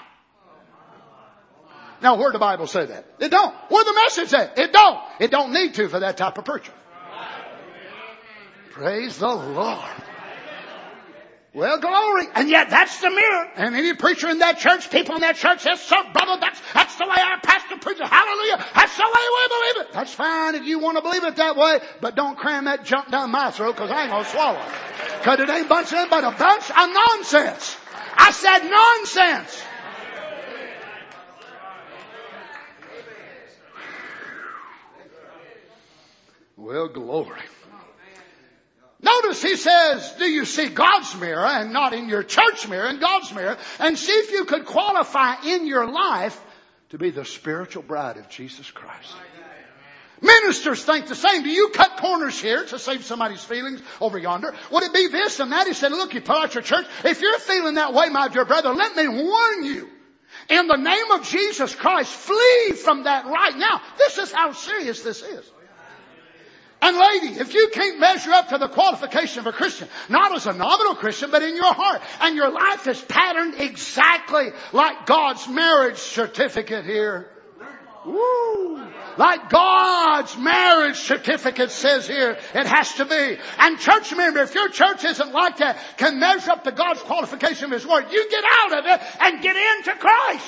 Now, where did the Bible say that? It don't. Where the message say? It don't. It don't need to for that type of preacher. Praise the Lord. Well, glory. And yet that's the mirror. And any preacher in that church, people in that church says, so brother, that's, that's the way our pastor preaches. Hallelujah. That's the way we believe it. That's fine if you want to believe it that way, but don't cram that junk down my throat because I ain't going to swallow it. Because it ain't bunch of but a bunch of nonsense. I said nonsense. Well, glory. Notice he says, do you see God's mirror and not in your church mirror, in God's mirror, and see if you could qualify in your life to be the spiritual bride of Jesus Christ. Ministers think the same. Do you cut corners here to save somebody's feelings over yonder? Would it be this and that? He said, look, you put out your church. If you're feeling that way, my dear brother, let me warn you. In the name of Jesus Christ, flee from that right now. This is how serious this is. And lady, if you can't measure up to the qualification of a Christian, not as a nominal Christian, but in your heart, and your life is patterned exactly like God's marriage certificate here. Woo! Like God's marriage certificate says here, it has to be. And church member, if your church isn't like that, can measure up to God's qualification of His Word, you get out of it and get into Christ.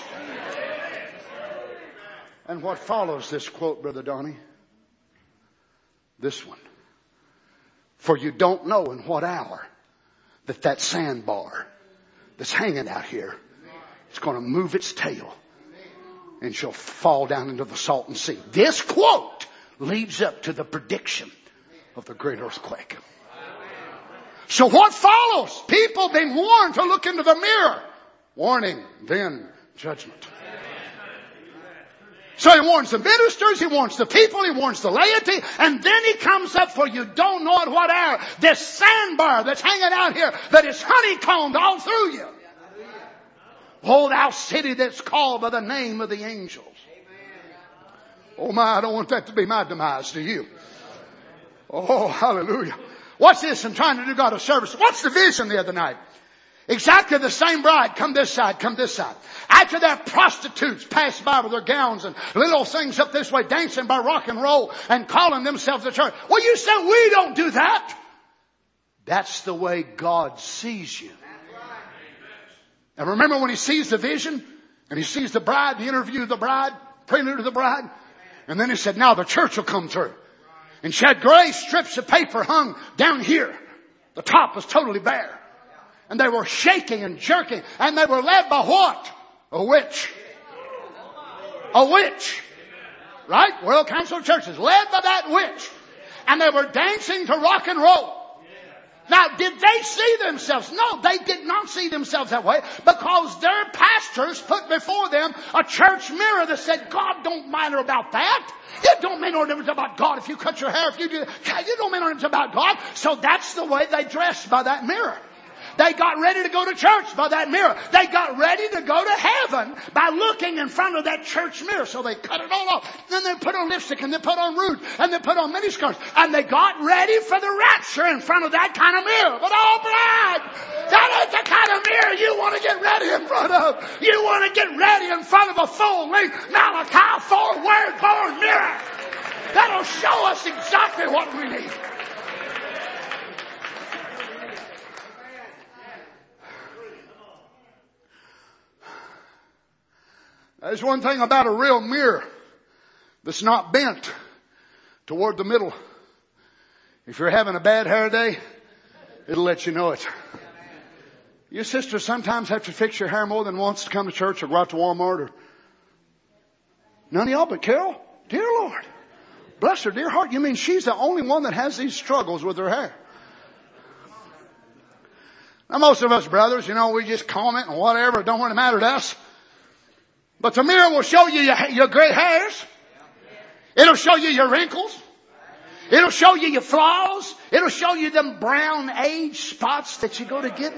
And what follows this quote, Brother Donnie? This one. For you don't know in what hour that that sandbar that's hanging out here is going to move its tail and she'll fall down into the Salton Sea. This quote leads up to the prediction of the great earthquake. So what follows? People being warned to look into the mirror. Warning, then judgment. So he warns the ministers, he warns the people, he warns the laity, and then he comes up for you don't know at what hour. This sandbar that's hanging out here that is honeycombed all through you. Oh, thou city that's called by the name of the angels. Oh my, I don't want that to be my demise, do you? Oh, hallelujah. What's this? I'm trying to do God a service. What's the vision the other night? Exactly the same bride. Come this side, come this side. After that, prostitutes passed by with their gowns and little things up this way, dancing by rock and roll and calling themselves a church. Well, you said we don't do that. That's the way God sees you. And remember when He sees the vision and He sees the bride, the interview of the bride, prelude of the bride. And then He said, now the church will come through. And she had gray strips of paper hung down here. The top was totally bare. And they were shaking and jerking. And they were led by what? A witch. A witch. Right? World Council of Churches. Led by that witch. And they were dancing to rock and roll. Now, did they see themselves? No, they did not see themselves that way. Because their pastors put before them a church mirror that said, God don't matter about that. It don't mean no difference about God if you cut your hair, if you do that. You don't mean no difference about God. So that's the way they dressed by that mirror. They got ready to go to church by that mirror. They got ready to go to heaven by looking in front of that church mirror. So they cut it all off. Then they put on lipstick and they put on rouge and they put on miniskirts. And they got ready for the rapture in front of that kind of mirror. But oh, bride, that ain't the kind of mirror you want to get ready in front of. You want to get ready in front of a full-length Malachi four word-born mirror. That'll show us exactly what we need. There's one thing about a real mirror that's not bent toward the middle. If you're having a bad hair day, it'll let you know it. You sisters sometimes have to fix your hair more than once to come to church or go out to Walmart or... None of y'all but Carol? Dear Lord. Bless her dear heart. You mean she's the only one that has these struggles with her hair? Now most of us brothers, you know, we just comment and whatever. It don't really matter to us. But the mirror will show you your, your gray hairs. It'll show you your wrinkles. It'll show you your flaws. It'll show you them brown age spots that you go to getting.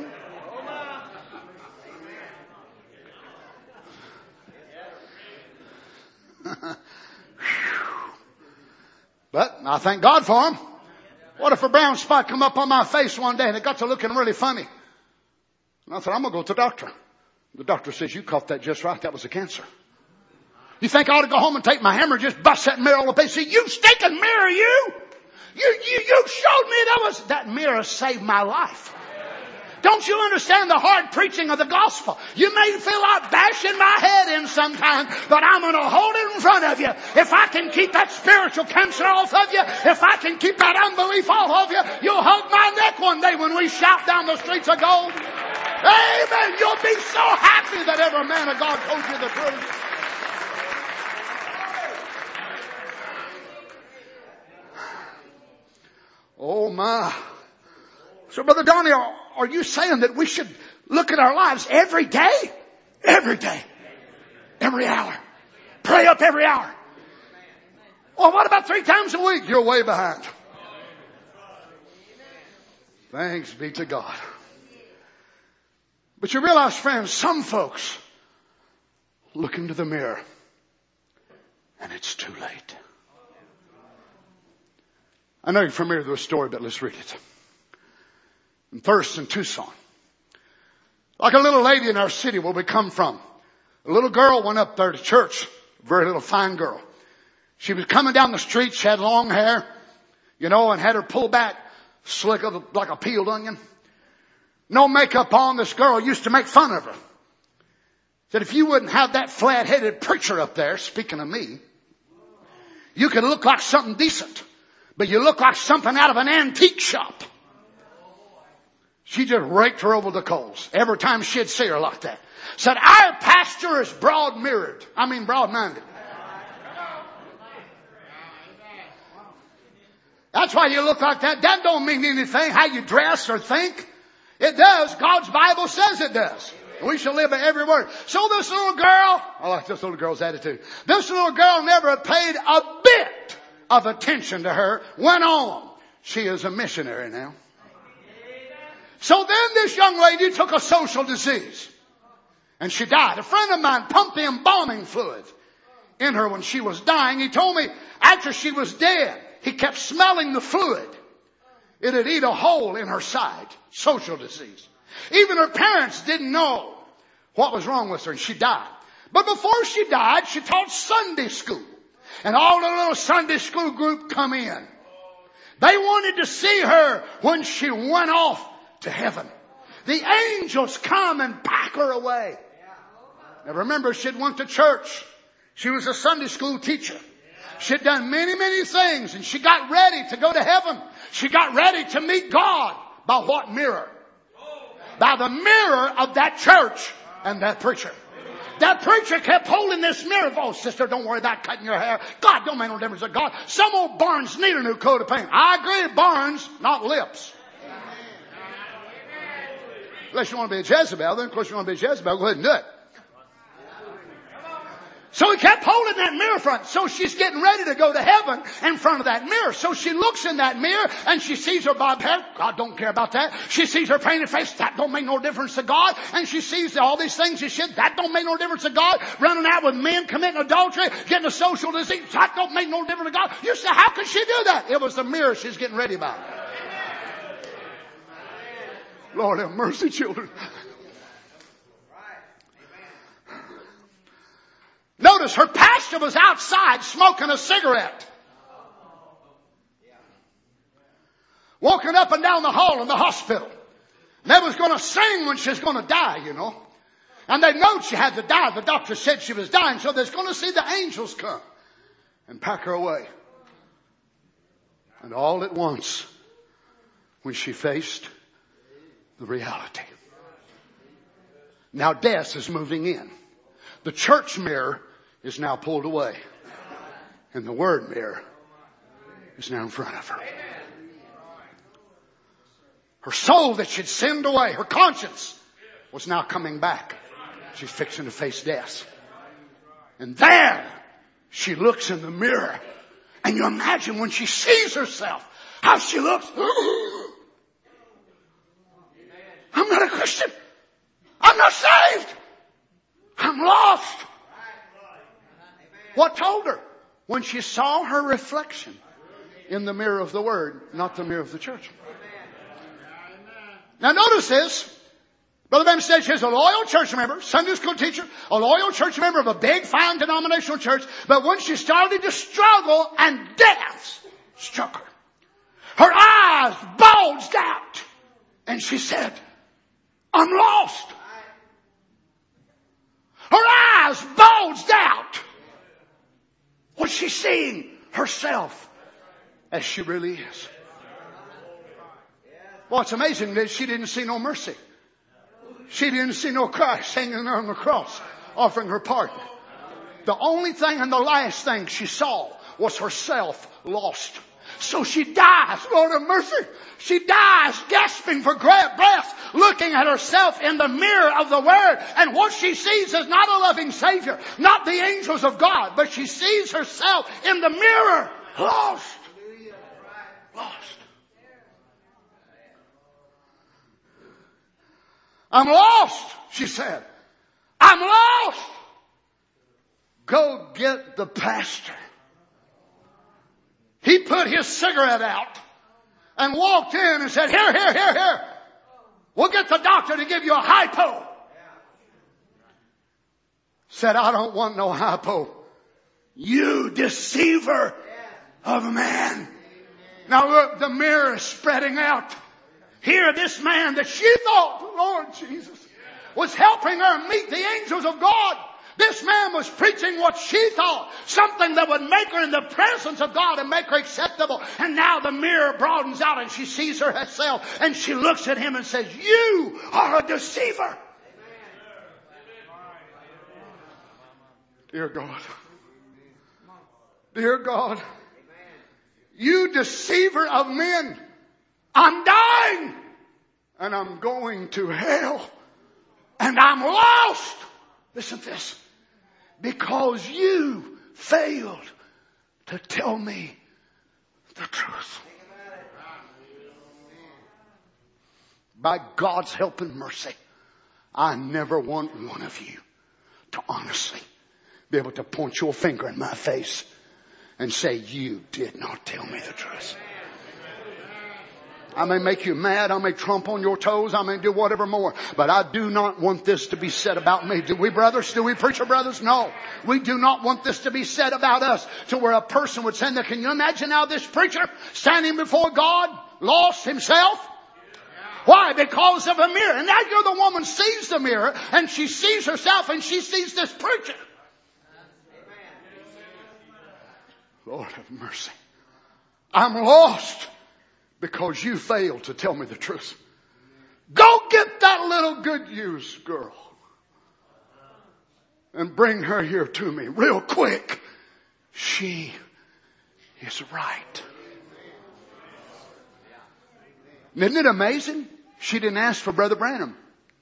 But I thank God for them. What if a brown spot come up on my face one day and it got to looking really funny? And I thought, I'm going to go to the doctor. The doctor says, you caught that just right. That was a cancer. You think I ought to go home and take my hammer and just bust that mirror all up and say, you stinking mirror, you! You, you, you showed me that was, that mirror saved my life. Don't you understand the hard preaching of the gospel? You may feel like bashing my head in sometime, but I'm going to hold it in front of you. If I can keep that spiritual cancer off of you, if I can keep that unbelief off of you, you'll hug my neck one day when we shout down the streets of gold. Amen. You'll be so happy that every man of God told you the truth. Oh my. So Brother Donnie, are, are you saying that we should look at our lives every day? Every day. Every hour. Pray up every hour. Well, what about three times a week? You're way behind. Thanks be to God. But you realize, friends, some folks look into the mirror and it's too late. I know you're familiar with the story, but let's read it. In Thurston, Tucson. Like a little lady in our city where we come from. A little girl went up there to church. A very little fine girl. She was coming down the street. She had long hair, you know, and had her pulled back slick like a peeled onion. No makeup on. This girl used to make fun of her. Said, if you wouldn't have that flat-headed preacher up there, speaking of me, you could look like something decent. But you look like something out of an antique shop. She just raked her over the coals every time she'd see her like that. Said, our pastor is broad-mirrored. I mean broad-minded. That's why you look like that. That don't mean anything, how you dress or think. It does. God's Bible says it does. We shall live by every word. So this little girl, I like this little girl's attitude. This little girl never paid a bit of attention to her. Went on. She is a missionary now. So then this young lady took a social disease. And she died. A friend of mine pumped the embalming fluid in her when she was dying. He told me after she was dead, he kept smelling the fluid. It had eaten a hole in her side. Social disease. Even her parents didn't know what was wrong with her, and she died. But before she died, she taught Sunday school. And all the little Sunday school group come in. They wanted to see her when she went off to heaven. The angels come and pack her away. Now remember, she'd went to church. She was a Sunday school teacher. She'd done many, many things, and she got ready to go to heaven. She got ready to meet God. By what mirror? By the mirror of that church and that preacher. That preacher kept holding this mirror. Oh, sister, don't worry about cutting your hair. God don't make no difference to God. Some old Barnes need a new coat of paint. I agree, Barnes, not lips. Unless you want to be a Jezebel, then of course you want to be a Jezebel, go ahead and do it. So he kept holding that mirror front. So she's getting ready to go to heaven in front of that mirror. So she looks in that mirror and she sees her bobbed hair. God don't care about that. She sees her painted face. That don't make no difference to God. And she sees all these things she should. That don't make no difference to God. Running out with men, committing adultery, getting a social disease. That don't make no difference to God. You say, how could she do that? It was the mirror she's getting ready by. Lord have mercy, children. Notice her pastor was outside smoking a cigarette. Walking up and down the hall in the hospital. And they was going to sing when she was going to die, you know. And they knowed she had to die. The doctor said she was dying. So they're going to see the angels come and pack her away. And all at once, when she faced the reality, Now death is moving in. The church mirror is now pulled away. And the word mirror is now in front of her. Her soul that she'd sinned away, her conscience, was now coming back. She's fixing to face death. And there she looks in the mirror. And you imagine when she sees herself, how she looks. I'm not a Christian. I'm not saved. I'm lost. What told her? When she saw her reflection in the mirror of the Word, not the mirror of the church. Now notice this. Brother Branham says she's a loyal church member, Sunday school teacher, a loyal church member of a big, fine denominational church. But when she started to struggle and death struck her, her eyes bulged out. And she said, I'm lost. Her eyes bulged out. Was she seeing herself as she really is? Well, it's amazing that she didn't see no mercy. She didn't see no Christ hanging there on the cross, offering her pardon. The only thing and the last thing she saw was herself lost. So she dies, Lord have mercy. She dies gasping for breath, looking at herself in the mirror of the Word. And what she sees is not a loving Savior, not the angels of God, but she sees herself in the mirror, lost. Lost. I'm lost, she said. I'm lost. Go get the pastor. He put his cigarette out and walked in and said, here, here, here, here. We'll get the doctor to give you a hypo. Said, I don't want no hypo. You deceiver of man. Now look, the mirror is spreading out. Here, this man that she thought, Lord Jesus, was helping her meet the angels of God. This man was preaching what she thought, something that would make her in the presence of God and make her acceptable. And now the mirror broadens out and she sees her herself and she looks at him and says, you are a deceiver. Dear God, dear God, you deceiver of men, I'm dying and I'm going to hell and I'm lost. Listen to this. Because you failed to tell me the truth. By God's help and mercy, I never want one of you to honestly be able to point your finger in my face and say, you did not tell me the truth. I may make you mad. I may trump on your toes. I may do whatever more. But I do not want this to be said about me. Do we, brothers? Do we, preacher brothers? No. We do not want this to be said about us to where a person would say, can you imagine now this preacher standing before God, lost himself? Why? Because of a mirror. And now you're the woman sees the mirror and she sees herself and she sees this preacher. Lord have mercy. I'm lost. Because you failed to tell me the truth. Go get that little good news girl. And bring her here to me real quick. She is right. Isn't it amazing? She didn't ask for Brother Branham.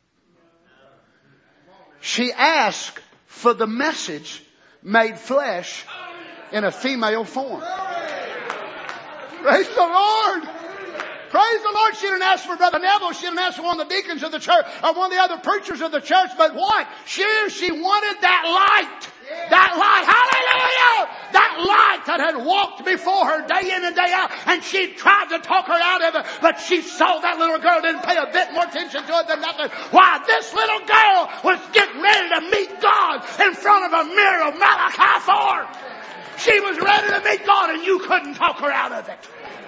She asked for the message made flesh in a female form. Praise the Lord. Praise the Lord. She didn't ask for Brother Neville. She didn't ask for one of the deacons of the church or one of the other preachers of the church. But what? She, she wanted that light. That light. Hallelujah. That light that had walked before her day in and day out. And she tried to talk her out of it. But she saw that little girl didn't pay a bit more attention to it than nothing. Why? This little girl was getting ready to meet God in front of a mirror of Malachi four. She was ready to meet God and you couldn't talk her out of it.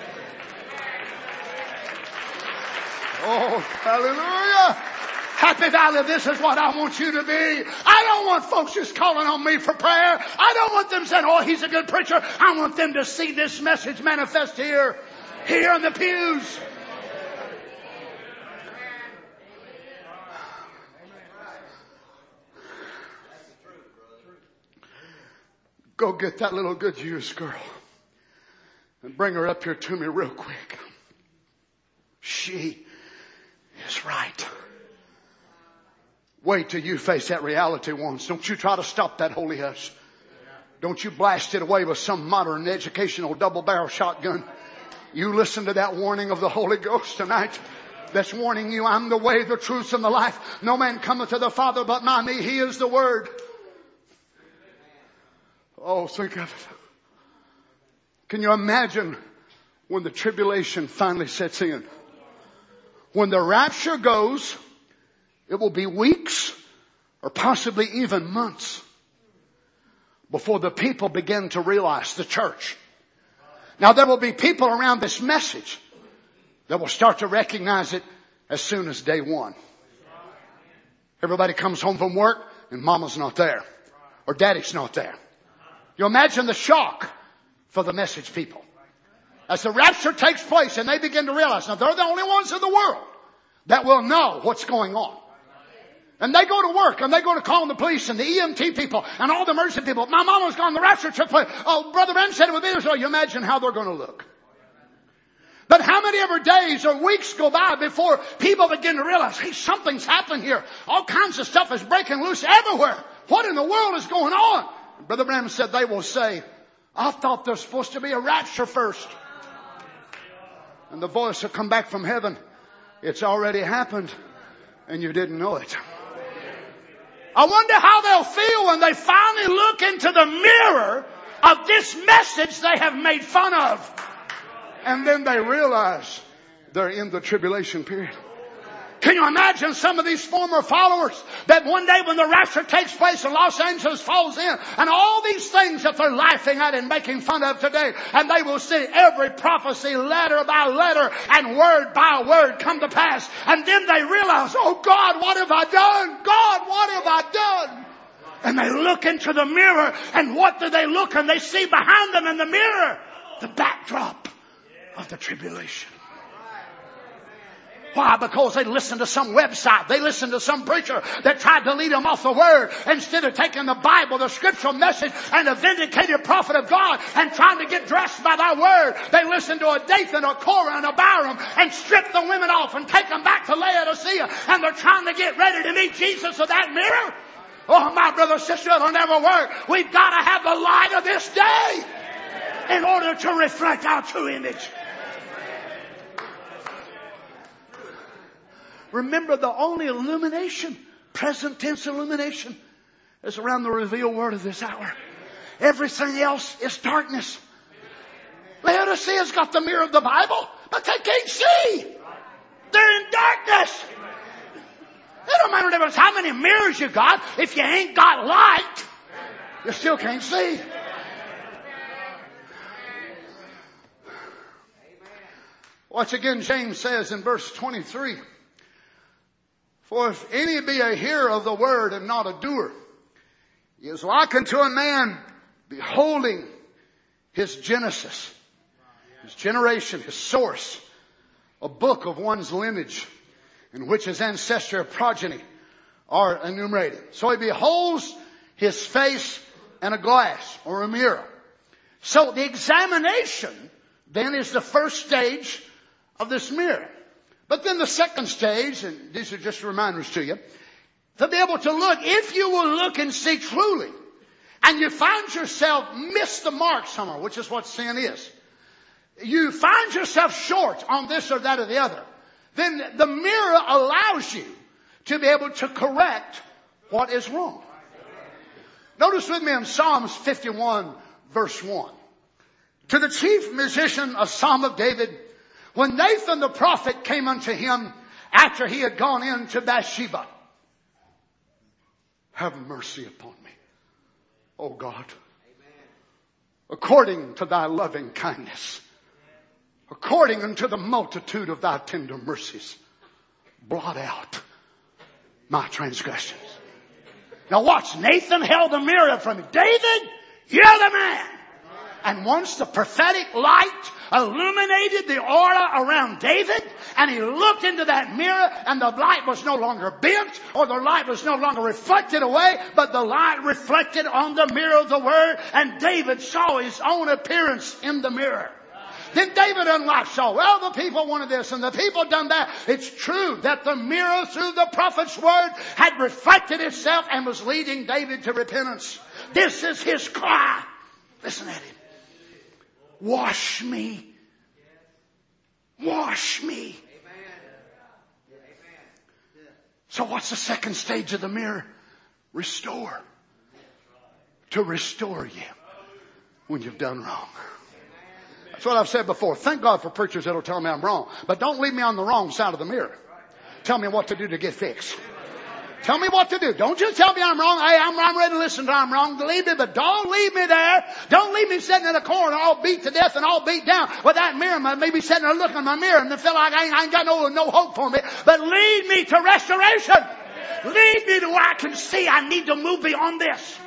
Oh, hallelujah. Happy Valley, this is what I want you to be. I don't want folks just calling on me for prayer. I don't want them saying, oh, he's a good preacher. I want them to see this message manifest here, here in the pews. Go get that little good used girl and bring her up here to me real quick. She is right. Wait till you face that reality once. Don't you try to stop that holy hush. Don't you blast it away with some modern educational double-barrel shotgun. You listen to that warning of the Holy Ghost tonight. That's warning you, I'm the way, the truth, and the life. No man cometh to the Father but by me. He is the Word. Oh, think of it. Can you imagine when the tribulation finally sets in? When the rapture goes, it will be weeks or possibly even months before the people begin to realize, the church. Now there will be people around this message that will start to recognize it as soon as day one. Everybody comes home from work and mama's not there. Or daddy's not there. You imagine the shock for the message people. As the rapture takes place and they begin to realize, now they're the only ones in the world that will know what's going on. And they go to work and they go to call the police and the E M T people and all the emergency people. My mom was gone, the rapture took place. Oh, Brother Ben said it would be this way. You imagine how they're going to look. But how many ever days or weeks go by before people begin to realize, hey, something's happened here. All kinds of stuff is breaking loose everywhere. What in the world is going on? And Brother Branham said they will say, I thought there's supposed to be a rapture first. And the voice will come back from heaven. It's already happened and you didn't know it. I wonder how they'll feel when they finally look into the mirror of this message they have made fun of. And then they realize they're in the tribulation period. Can you imagine some of these former followers that one day when the rapture takes place and Los Angeles falls in and all these things that they're laughing at and making fun of today, and they will see every prophecy letter by letter and word by word come to pass. And then they realize, oh God, what have I done? God, what have I done? And they look into the mirror, and what do they look? And they see behind them in the mirror the backdrop of the tribulation. Why? Because they listened to some website. They listened to some preacher that tried to lead them off the Word instead of taking the Bible, the scriptural message, and a vindicated prophet of God and trying to get dressed by that Word. They listened to a Dathan, a Korah, and a Balaam and stripped the women off and take them back to Laodicea. And they're trying to get ready to meet Jesus with that mirror. Oh, my brother, sister, it'll never work. We've got to have the light of this day in order to reflect our true image. Remember, the only illumination, present tense illumination, is around the revealed word of this hour. Everything else is darkness. Laodicea's got the mirror of the Bible, but they can't see. They're in darkness. It don't matter how many mirrors you got. If you ain't got light, you still can't see. Once again, James says in verse twenty-three, for if any be a hearer of the word and not a doer, he is like unto a man beholding his genesis, his generation, his source, a book of one's lineage, in which his ancestral progeny are enumerated. So he beholds his face in a glass or a mirror. So the examination then is the first stage of this mirror. But then the second stage, and these are just reminders to you, to be able to look, if you will look and see truly, and you find yourself miss the mark somewhere, which is what sin is. You find yourself short on this or that or the other. Then the mirror allows you to be able to correct what is wrong. Notice with me in Psalms fifty-one verse one. To the chief musician, a psalm of David, when Nathan the prophet came unto him after he had gone in to Bathsheba. Have mercy upon me, O God, according to thy loving kindness, according unto the multitude of thy tender mercies, blot out my transgressions. Now watch, Nathan held the mirror up from him. David, you're the man. And once the prophetic light illuminated the aura around David, and he looked into that mirror, and the light was no longer bent, or the light was no longer reflected away, but the light reflected on the mirror of the Word, and David saw his own appearance in the mirror. Then David unlocked Saul. Well, the people wanted this and the people done that. It's true that the mirror through the prophet's word had reflected itself and was leading David to repentance. This is his cry. Listen at him. Wash me. Wash me. So what's the second stage of the mirror? Restore. To restore you when you've done wrong. That's what I've said before. Thank God for preachers that'll tell me I'm wrong. But don't leave me on the wrong side of the mirror. Tell me what to do to get fixed. Tell me what to do. Don't just tell me I'm wrong. Hey, I'm, I'm ready to listen to I'm wrong. Believe me, but don't leave me there. Don't leave me sitting in a corner all beat to death and all beat down with that mirror. Maybe sitting there looking in my mirror and feel like I ain't, I ain't got no, no hope for me. But lead me to restoration. Lead me to where I can see I need to move beyond this.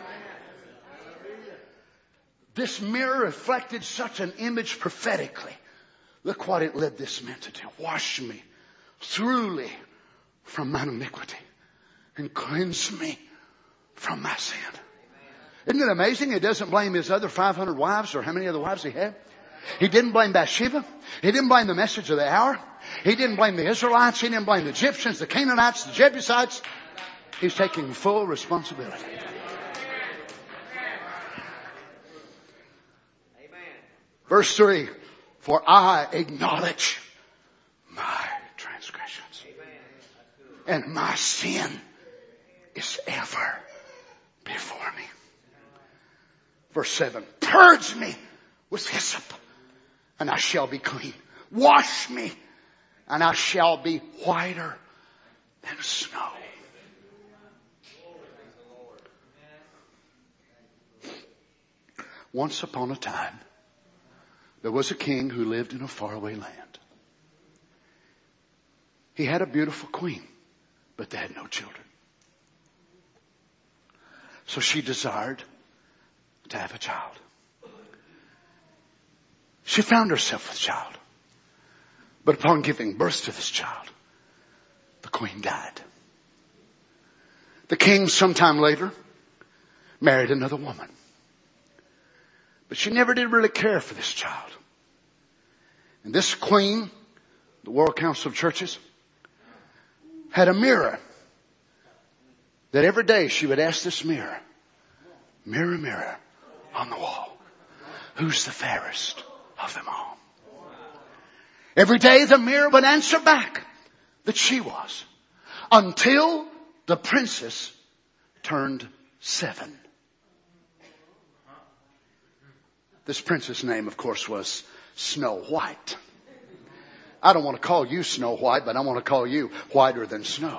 This mirror reflected such an image prophetically. Look what it led this man to do. Wash me thoroughly from mine iniquity and cleanse me from my sin. Isn't it amazing? He doesn't blame his other five hundred wives or how many other wives he had. He didn't blame Bathsheba. He didn't blame the message of the hour. He didn't blame the Israelites. He didn't blame the Egyptians, the Canaanites, the Jebusites. He's taking full responsibility. Verse three, for I acknowledge my transgressions, and my sin is ever before me. Verse seven, purge me with hyssop, and I shall be clean. Wash me, and I shall be whiter than snow. Once upon a time, there was a king who lived in a faraway land. He had a beautiful queen, but they had no children. So she desired to have a child. She found herself with a child. But upon giving birth to this child, the queen died. The king sometime later married another woman. But she never did really care for this child. And this queen, the World Council of Churches, had a mirror that every day she would ask this mirror, mirror, mirror on the wall, who's the fairest of them all? Every day the mirror would answer back that she was, until the princess turned seven. This princess' name, of course, was Snow White. I don't want to call you Snow White, but I want to call you whiter than snow.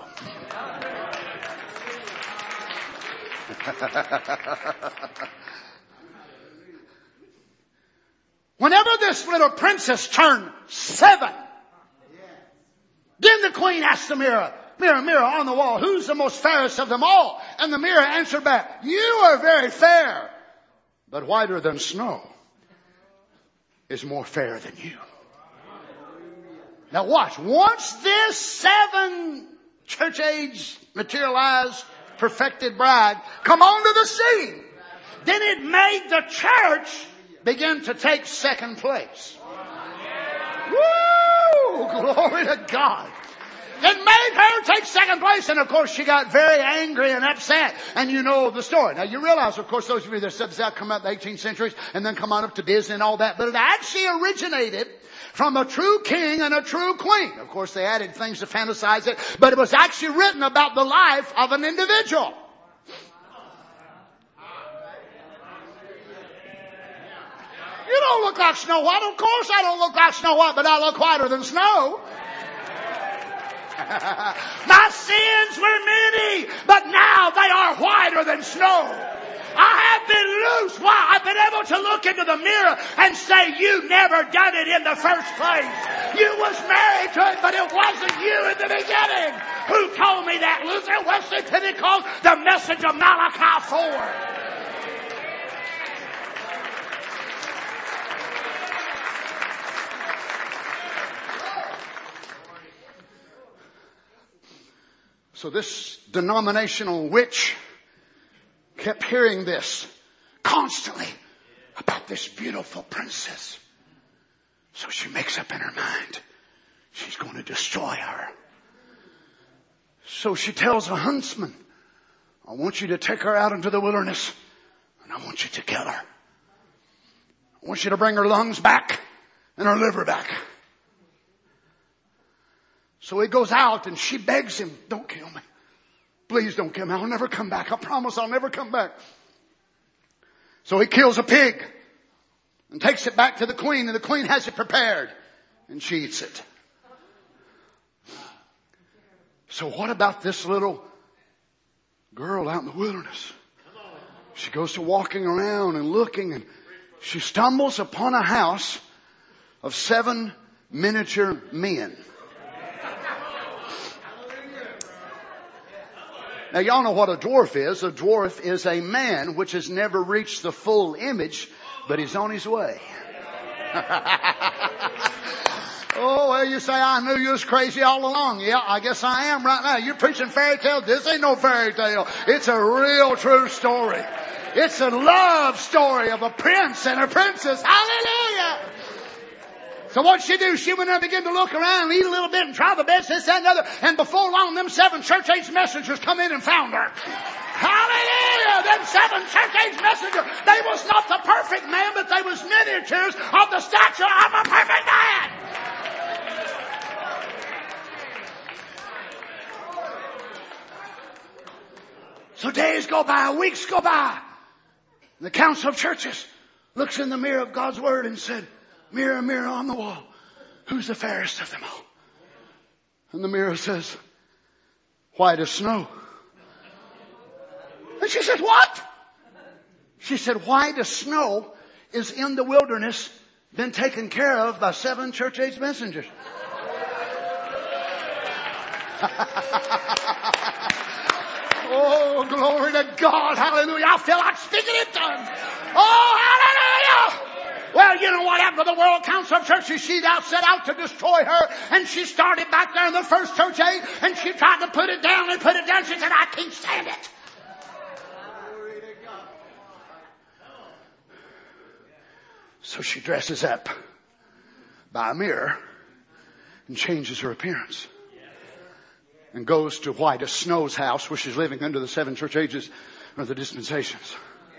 Whenever this little princess turned seven, then the queen asked the mirror, mirror, mirror on the wall, who's the most fairest of them all? And the mirror answered back, you are very fair, but whiter than snow is more fair than you. Now watch. Once this seven church age materialized perfected bride come onto the scene, then it made the church begin to take second place. Woo! Glory to God. It made her take second place, and of course she got very angry and upset, and you know the story. Now you realize, of course, those of you that said that come out in the eighteenth centuries and then come on up to Disney and all that, but it actually originated from a true king and a true queen. Of course, they added things to fantasize it, but it was actually written about the life of an individual. You don't look like Snow White. Of course I don't look like Snow White, but I look whiter than snow. My sins were many, but now they are whiter than snow. I have been loose. Why? I've been able to look into the mirror and say, you never done it in the first place. You was married to it, but it wasn't you in the beginning. Who told me that? Luther, Wesley, Pentecost, the message of Malachi four. So this denominational witch kept hearing this constantly about this beautiful princess. So she makes up in her mind she's going to destroy her. So she tells a huntsman, I want you to take her out into the wilderness and I want you to kill her. I want you to bring her lungs back and her liver back. So he goes out and she begs him, don't kill me. Please don't kill me. I'll never come back. I promise I'll never come back. So he kills a pig and takes it back to the queen, and the queen has it prepared and she eats it. So what about this little girl out in the wilderness? She goes to walking around and looking, and she stumbles upon a house of seven miniature men. Now y'all know what a dwarf is. A dwarf is a man which has never reached the full image, but he's on his way. Oh, well, you say, I knew you was crazy all along. Yeah, I guess I am right now. You're preaching fairy tales. This ain't no fairy tale. It's a real true story. It's a love story of a prince and a princess. Hallelujah! So what'd she do? She went and began to look around and eat a little bit and try the best, this, that, and the other. And before long, them seven church age messengers come in and found her. Hallelujah! Them seven church age messengers. They was not the perfect man, but they was miniatures of the stature of a perfect man. So days go by, weeks go by. The Council of Churches looks in the mirror of God's Word and said, mirror, mirror on the wall, who's the fairest of them all? And the mirror says, white as snow. And she said, what? She said, white as snow is in the wilderness, been taken care of by seven church age messengers. Oh, glory to God. Hallelujah. I feel like speaking in tongues. Oh, hallelujah. Well, you know what happened to the World Council of Churches? She out set out to destroy her, and she started back there in the first church age, and she tried to put it down and put it down. She said, I can't stand it. So she dresses up by a mirror and changes her appearance. And goes to White as Snow's house, where she's living under the seven church ages or the dispensations.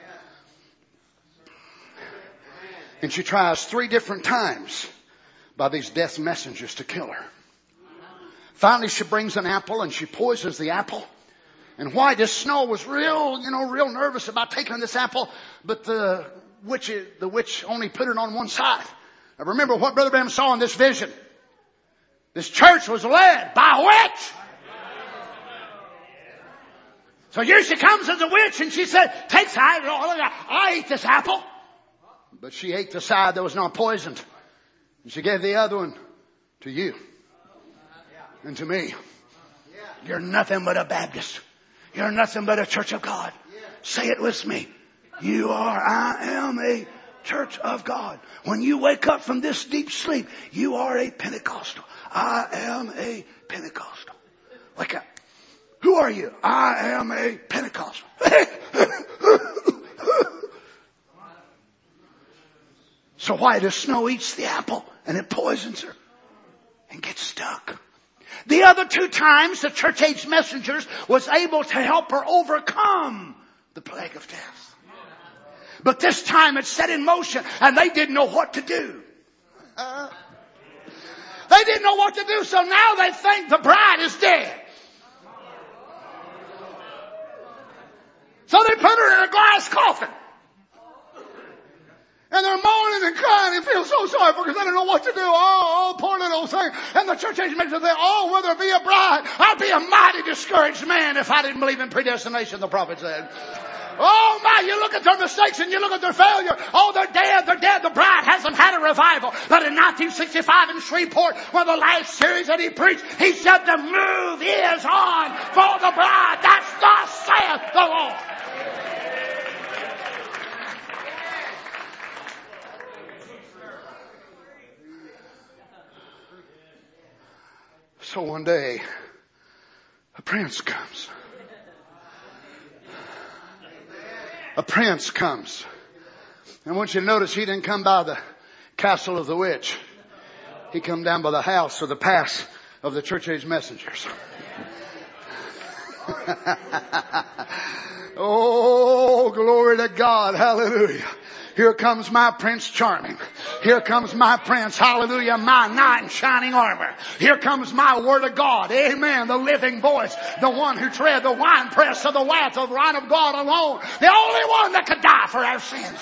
And she tries three different times by these death messengers to kill her. Finally, she brings an apple and she poisons the apple. And White as Snow was real, you know, real nervous about taking this apple, but the witch, the witch only put it on one side. Now remember what Brother Branham saw in this vision. This church was led by a witch. So here she comes as a witch, and she said, take side. I ate this apple. But she ate the side that was not poisoned. And she gave the other one to you. And to me. You're nothing but a Baptist. You're nothing but a Church of God. Say it with me. You are, I am a Church of God. When you wake up from this deep sleep, you are a Pentecostal. I am a Pentecostal. Wake up. Who are you? I am a Pentecostal. So White as Snow eats the apple and it poisons her and gets stuck. The other two times the church age messengers was able to help her overcome the plague of death. But this time it's set in motion and they didn't know what to do. Uh, they didn't know what to do, so now they think the bride is dead. So they put her in a glass coffin. And they're moaning and crying and feel so sorry for her because they don't know what to do. Oh, oh, poor little thing. And the church age makes them think, oh, whether it be a bride, I'd be a mighty discouraged man if I didn't believe in predestination, the prophet said. Oh my, you look at their mistakes and you look at their failure. Oh, they're dead, they're dead. The bride hasn't had a revival. But in nineteen sixty-five in Shreveport, one of the last series that he preached, he said the move is on for the bride. That's thus saith the Lord. So one day, A prince comes. A prince comes. And I want you to notice he didn't come by the castle of the witch. He come down by the house or the pass of the church age messengers. Oh, glory to God. Hallelujah. Here comes my Prince Charming. Here comes my Prince. Hallelujah. My knight in shining armor. Here comes my Word of God. Amen. The living voice. The one who tread the winepress of the wrath of the Wine of God alone. The only one that could die for our sins.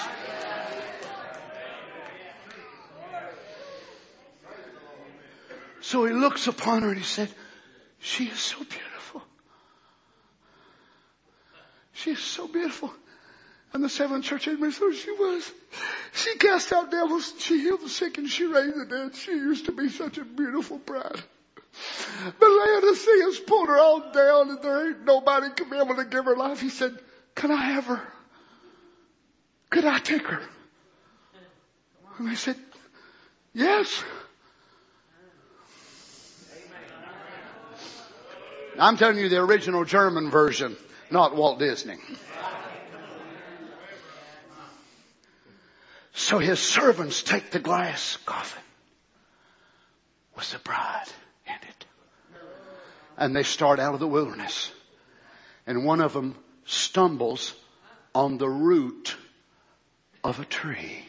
So he looks upon her and he said, she is so beautiful. She is so beautiful. And the seven church ages, so she was. She cast out devils, she healed the sick, and she raised the dead. She used to be such a beautiful bride. But Laodicea's pulled her all down, and there ain't nobody can be able to give her life. He said, can I have her? Could I take her? And they said, yes. I'm telling you the original German version, not Walt Disney. So his servants take the glass coffin with the bride in it. And they start out of the wilderness. And one of them stumbles on the root of a tree.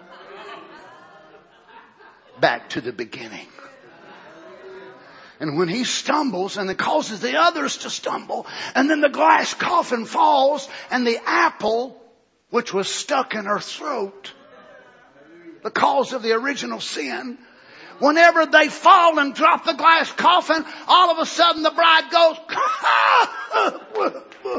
Back to the beginning. And when he stumbles and it causes the others to stumble, and then the glass coffin falls and the apple, which was stuck in her throat, the cause of the original sin, whenever they fall and drop the glass coffin, all of a sudden the bride goes,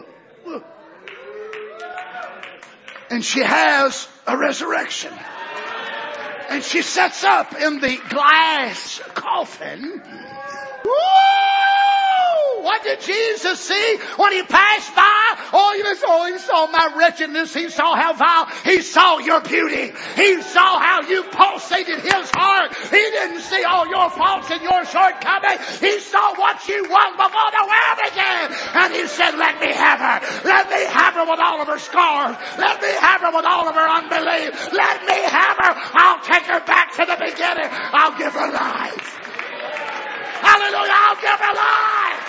and she has a resurrection. And she sets up in the glass coffin. Woo! What did Jesus see when he passed by? Oh, you just, oh, he saw my wretchedness. He saw how vile. He saw your beauty. He saw how you pulsated his heart. He didn't see all your faults and your shortcomings. He saw what you was before the world began. And he said, let me have her. Let me have her with all of her scars. Let me have her with all of her unbelief. Let me have her. I'll take her back to the beginning. I'll give her life. Hallelujah, I'll give her life.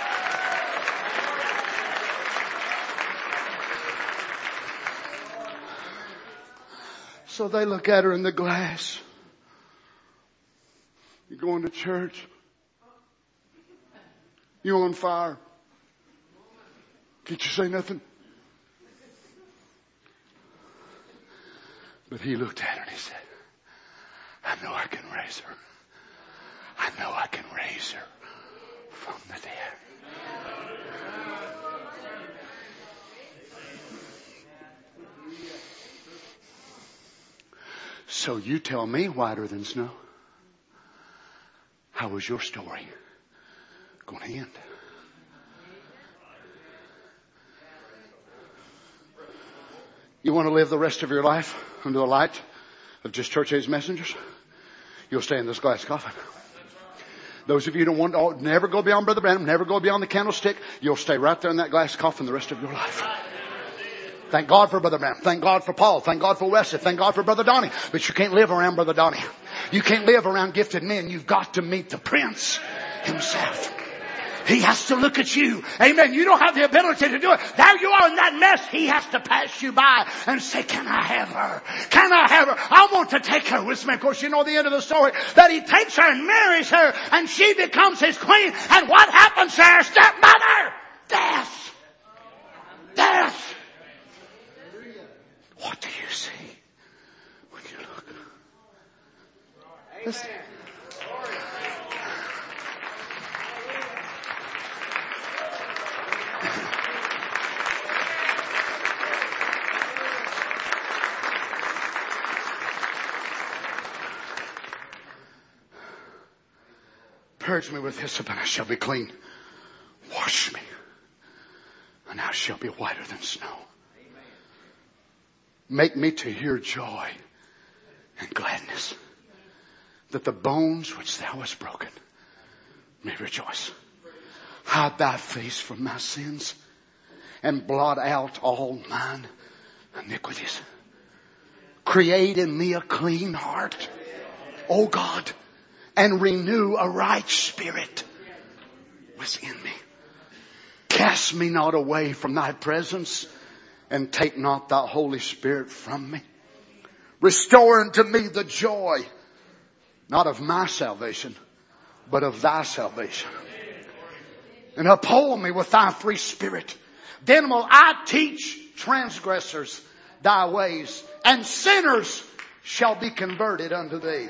So they look at her in the glass. You going to church? You on fire? Can't you say nothing? But he looked at her and he said, I know I can raise her. I know I can raise her from the dead. So you tell me, whiter than snow, how was your story going to end? You want to live the rest of your life under the light of just church age messengers? You'll stay in this glass coffin. Those of you who don't want to never go beyond Brother Branham, never go beyond the candlestick, you'll stay right there in that glass coffin the rest of your life. Thank God for Brother Branham. Thank God for Paul. Thank God for Wesley. Thank God for Brother Donnie. But you can't live around Brother Donnie. You can't live around gifted men. You've got to meet the Prince himself. He has to look at you. Amen. You don't have the ability to do it. There you are in that mess. He has to pass you by and say, can I have her? Can I have her? I want to take her with me. Of course, you know the end of the story. That he takes her and marries her and she becomes his queen. And what happens to her stepmother? Death. Death. What do you see when you look? Listen. Purge me with hyssop and I shall be clean. Wash me and I shall be whiter than snow. Make me to hear joy and gladness, that the bones which thou hast broken may rejoice. hide thy face from my sins and blot out all mine iniquities. Create in me a clean heart, O God, and renew a right spirit within me. Cast me not away from thy presence, and take not thy Holy Spirit from me. Restore unto me the joy, not of my salvation, but of thy salvation. And uphold me with thy free spirit. Then will I teach transgressors thy ways, and sinners shall be converted unto thee.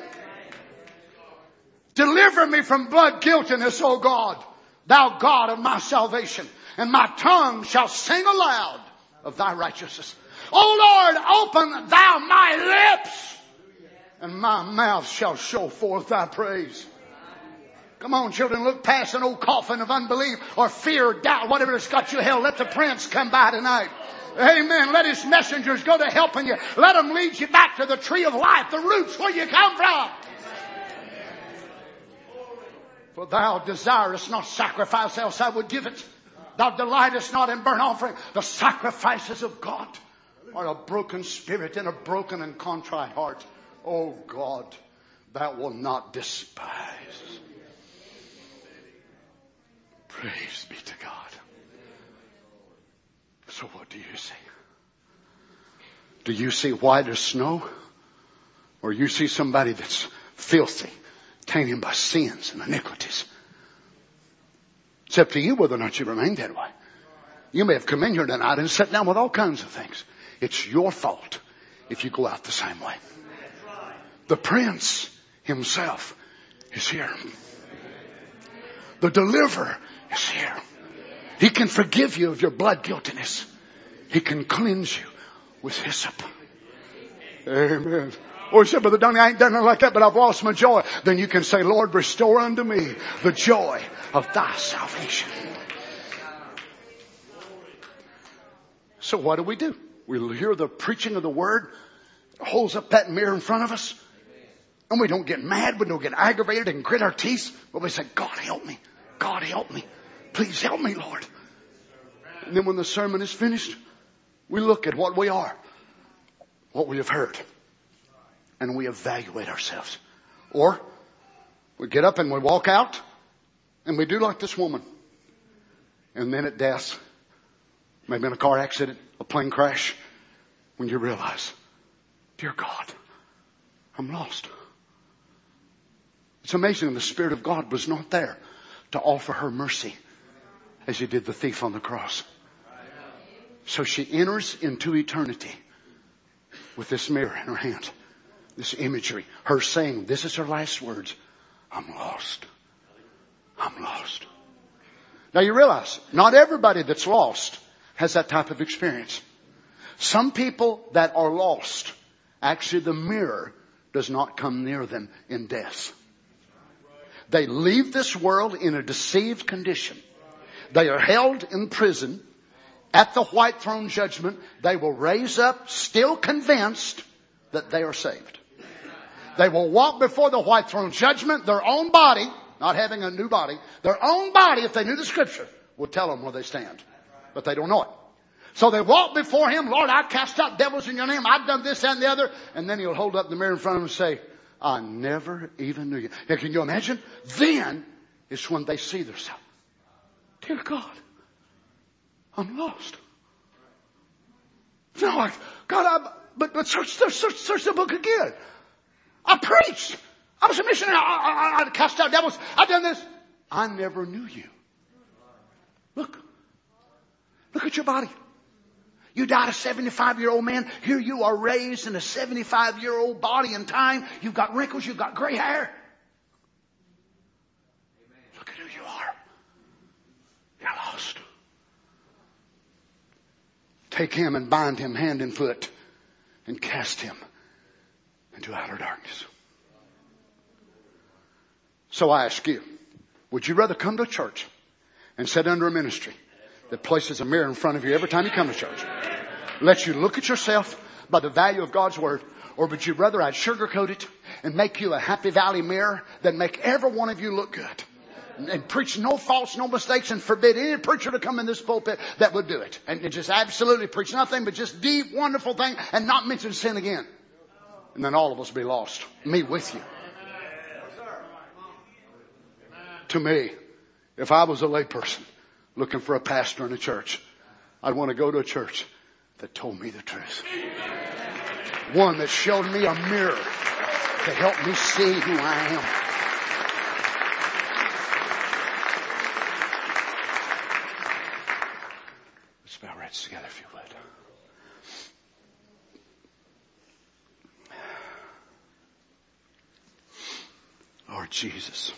Deliver me from blood guiltiness, O God, thou God of my salvation, and my tongue shall sing aloud of thy righteousness. O Lord, open thou my lips, and my mouth shall show forth thy praise. Come on, children, look past an old coffin of unbelief or fear or doubt, whatever has got you held. Let the Prince come by tonight. Amen. Let His messengers go to helping you. Let them lead you back to the tree of life, the roots where you come from. For thou desirest not sacrifice, else I would give it. Thou delightest not in burnt offering. The sacrifices of God are a broken spirit and a broken and contrite heart. O God, thou wilt not despise. Praise be to God. So what do you see? Do you see white as snow? Or you see somebody that's filthy, tainted by sins and iniquities? It's up to you whether or not you remain that way. You may have come in here tonight and sat down with all kinds of things. It's your fault if you go out the same way. The Prince Himself is here. The Deliverer is here. He can forgive you of your blood guiltiness. He can cleanse you with hyssop. Amen. Or you say, Brother Donnie, I ain't done nothing like that, but I've lost my joy. Then you can say, Lord, restore unto me the joy of thy salvation. So what do we do? We hear the preaching of the word, holds up that mirror in front of us, and we don't get mad, we don't get aggravated and grit our teeth, but we say, God help me, God help me, please help me, Lord. And then when the sermon is finished, we look at what we are, what we have heard, and we evaluate ourselves. Or we get up and we walk out, and we do like this woman. And then at death, maybe in a car accident, a plane crash, when you realize, dear God, I'm lost. It's amazing the Spirit of God was not there to offer her mercy as He did the thief on the cross. So she enters into eternity with this mirror in her hand, this imagery, her saying, this is her last words, I'm lost. I'm lost. Now you realize, not everybody that's lost has that type of experience. Some people that are lost, actually the mirror does not come near them in death. They leave this world in a deceived condition. They are held in prison. At the white throne judgment, they will raise up still convinced that they are saved. They will walk before the white throne judgment, their own body, not having a new body, their own body, if they knew the Scripture, will tell them where they stand. But they don't know it. So they walk before Him, Lord, I cast out devils in your name, I've done this and the other, and then He'll hold up the mirror in front of them and say, I never even knew you. Now, can you imagine? Then is when they see themselves. Dear God, I'm lost. It's not like, God, I, but, but search, search, search, search the book again. I preached. I was a missionary. I, I, I cast out devils. I've done this. I never knew you. Look. Look at your body. You died a seventy-five-year-old man. Here you are raised in a seventy-five-year-old body and time. You've got wrinkles. You've got gray hair. Look at who you are. You're lost. Take him and bind him hand and foot and cast him into outer darkness. So I ask you, would you rather come to a church and sit under a ministry that places a mirror in front of you every time you come to church, lets you look at yourself by the value of God's Word, or would you rather I'd sugarcoat it and make you a Happy Valley mirror than make every one of you look good? And preach no faults, no mistakes, and forbid any preacher to come in this pulpit that would do it. And just absolutely preach nothing but just deep, wonderful thing and not mention sin again. And then all of us be lost. Me with you. To me, if I was a lay person looking for a pastor in a church, I'd want to go to a church that told me the truth. One that showed me a mirror to help me see who I am. Let's bow our heads together if you would. Lord Jesus.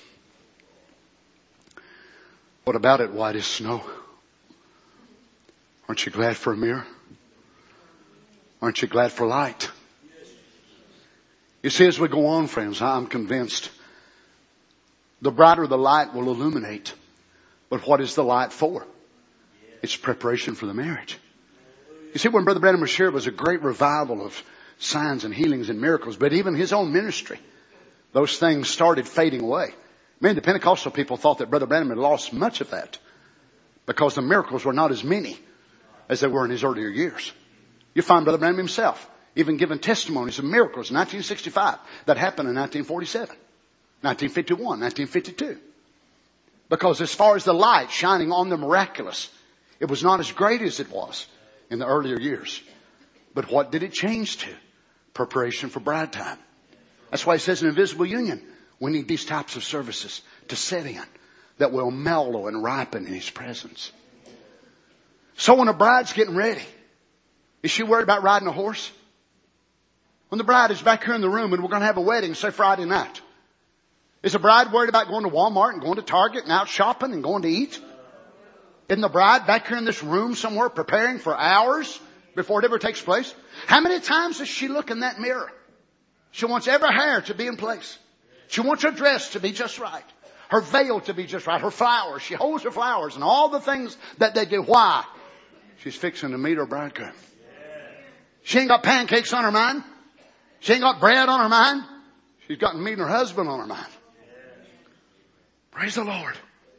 What about it, white as snow? Aren't you glad for a mirror? Aren't you glad for light? You see, as we go on, friends, I'm convinced the brighter the light will illuminate. But what is the light for? It's preparation for the marriage. You see, when Brother Branham was here, it was a great revival of signs and healings and miracles. But even his own ministry, those things started fading away. Many of the Pentecostal people thought that Brother Branham had lost much of that because the miracles were not as many as they were in his earlier years. You find Brother Branham himself even giving testimonies of miracles in nineteen sixty-five that happened in nineteen forty-seven, nineteen fifty-one, nineteen fifty-two. Because as far as the light shining on the miraculous, it was not as great as it was in the earlier years. But what did it change to? Preparation for bride time. That's why it says in Invisible Union, we need these types of services to set in that will mellow and ripen in His presence. So when a bride's getting ready, is she worried about riding a horse? When the bride is back here in the room and we're going to have a wedding, say Friday night, is the bride worried about going to Walmart and going to Target and out shopping and going to eat? Isn't the bride back here in this room somewhere preparing for hours before it ever takes place? How many times does she look in that mirror? She wants every hair to be in place. She wants her dress to be just right. Her veil to be just right. Her flowers. She holds her flowers and all the things that they do. Why? She's fixing to meet her bridegroom. She ain't got pancakes on her mind. She ain't got bread on her mind. She's got meeting her husband on her mind. Praise the Lord.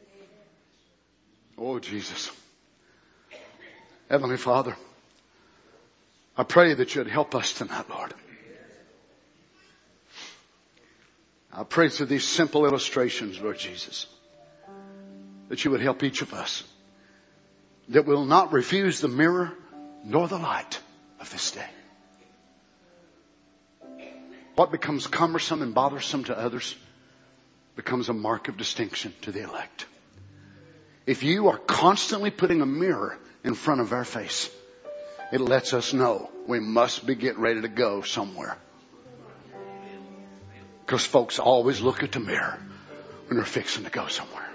Oh, Jesus. Heavenly Father, I pray that you'd help us tonight, Lord. I pray through these simple illustrations, Lord Jesus, that you would help each of us, that will not refuse the mirror nor the light of this day. What becomes cumbersome and bothersome to others becomes a mark of distinction to the elect. If you are constantly putting a mirror in front of our face, it lets us know we must be getting ready to go somewhere. Because folks always look at the mirror when they're fixing to go somewhere.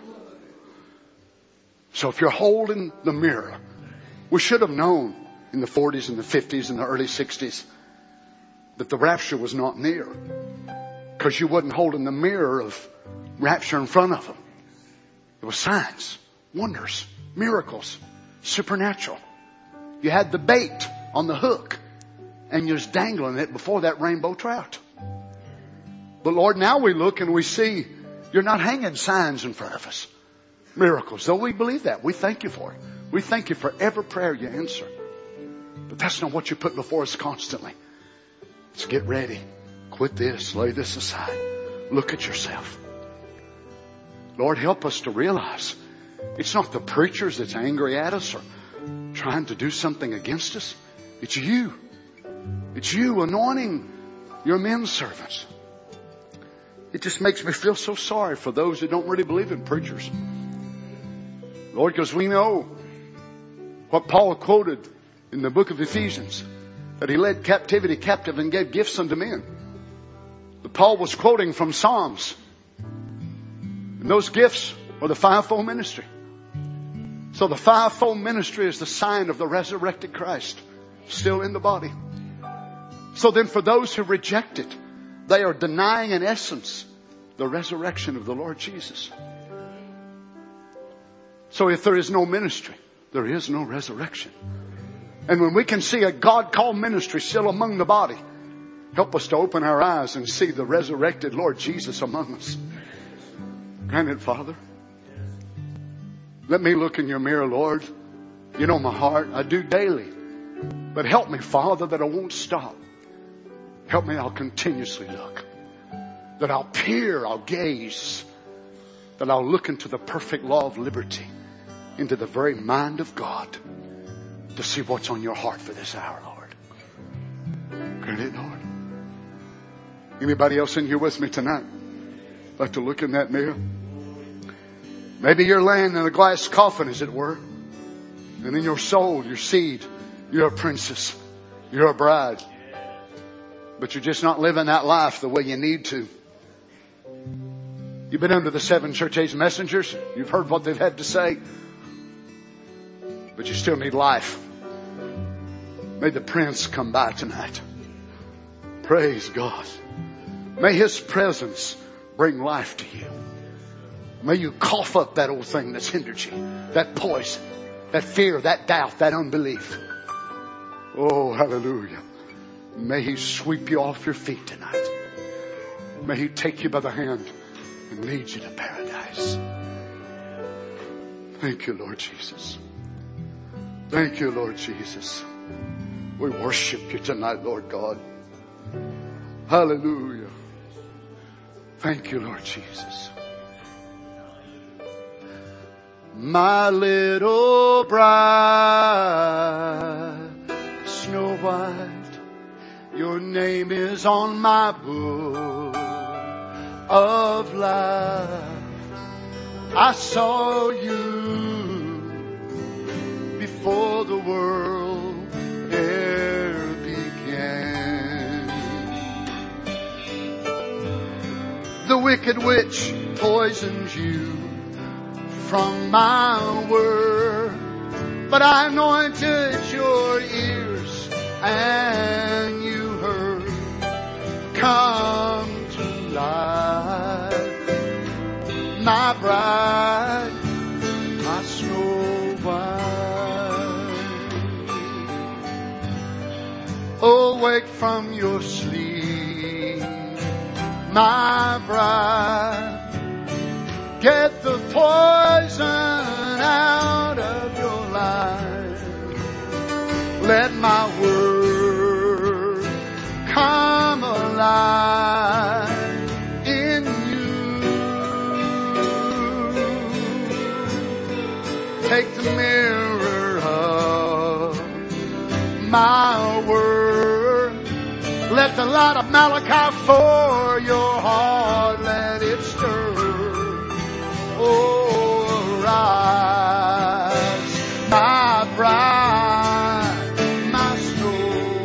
So if you're holding the mirror, we should have known in the forties and the fifties and the early sixties that the rapture was not near. Because you wasn't holding the mirror of rapture in front of them. It was signs, wonders, miracles, supernatural. You had the bait on the hook and you was dangling it before that rainbow trout. But Lord, now we look and we see you're not hanging signs in front of us. Miracles. Though we believe that, we thank you for it. We thank you for every prayer you answer. But that's not what you put before us constantly. Let's get ready. Quit this. Lay this aside. Look at yourself. Lord, help us to realize it's not the preachers that's angry at us or trying to do something against us. It's you. It's you anointing your men servants. It just makes me feel so sorry for those who don't really believe in preachers. Lord, because we know what Paul quoted in the book of Ephesians, that he led captivity captive and gave gifts unto men. But Paul was quoting from Psalms. And those gifts were the fivefold ministry. So the fivefold ministry is the sign of the resurrected Christ still in the body. So then for those who reject it, they are denying in essence the resurrection of the Lord Jesus. So if there is no ministry, there is no resurrection. And when we can see a God-called ministry still among the body, help us to open our eyes and see the resurrected Lord Jesus among us. Grant it, Father. Let me look in your mirror, Lord. You know my heart. I do daily. But help me, Father, that I won't stop. Help me, I'll continuously look. That I'll peer, I'll gaze. That I'll look into the perfect law of liberty. Into the very mind of God. To see what's on your heart for this hour, Lord. Grant it, Lord. Anybody else in here with me tonight? Like to look in that mirror? Maybe you're laying in a glass coffin, as it were. And in your soul, your seed, you're a princess. You're a bride. But you're just not living that life the way you need to. You've been under the seven church age messengers. You've heard what they've had to say. But you still need life. May the Prince come by tonight. Praise God. May His presence bring life to you. May you cough up that old thing that's hindered you. That poison, that fear, that doubt, that unbelief. Oh, hallelujah. May He sweep you off your feet tonight. May He take you by the hand and lead you to paradise. Thank you, Lord Jesus. Thank you, Lord Jesus. We worship you tonight, Lord God. Hallelujah. Thank you, Lord Jesus. My little bride, Snow White, your name is on my book of life. I saw you before the world ever began. The wicked witch poisons you from my word, but I anointed your ears and you heard. Come to life, my bride, my Snow White. Awake from your sleep, my bride. Get the poison out of your life. Let my word come alive in you. Take the mirror of my word. Let the light of Malachi for your heart, let it stir. Oh, rise, my bride, my Snow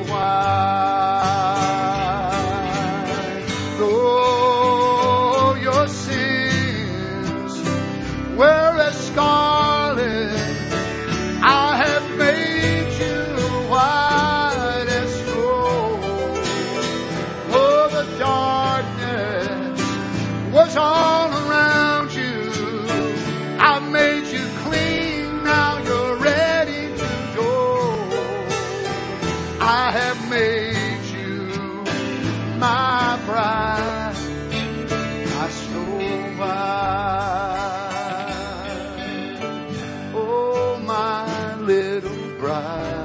White. Though your sins were as scarlet, I have made you white as snow. Oh, the darkness was all around you. I made you clean, now you're ready to go. I have made you my bride, my Snow White. Oh, my little bride.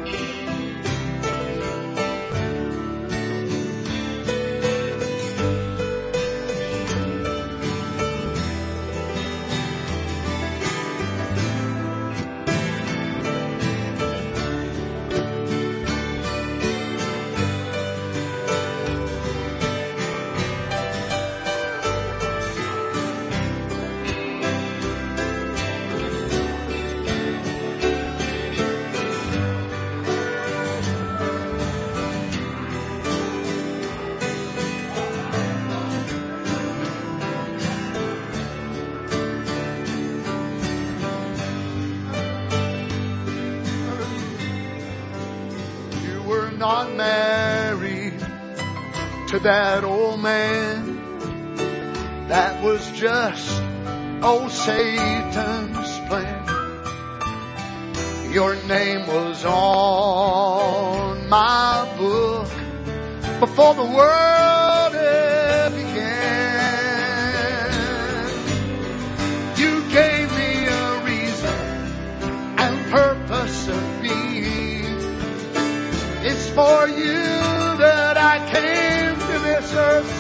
Not married to that old man. That was just old Satan's plan. Your name was on my book before the world ever began. You gave me a reason for you that I came to this earth.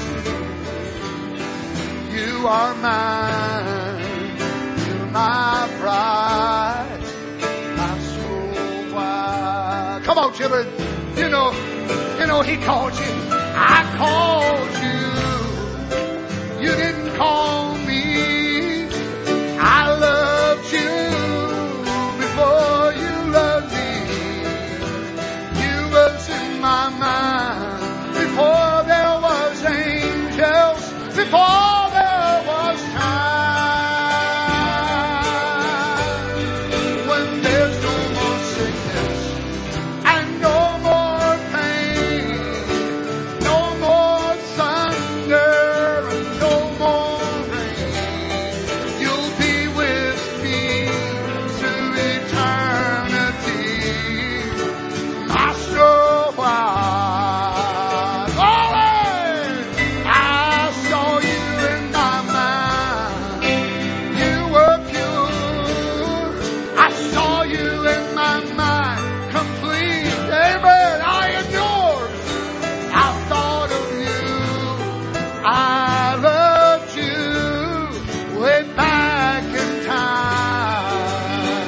You are mine, you're my bride, my soul wide. Come on, children. You know, you know He called you. I called you. You didn't call me. I loved you before you loved me. You was in my mind before there was angels, before there was time. When there's no more sickness and no more pain, no more thunder and no more rain, you'll be with me through eternity. My soul wide. Glory! I saw you in my mind. You were pure. I saw you in my mind. Complete. Amen. I am yours. I thought of you. I loved you way back in time.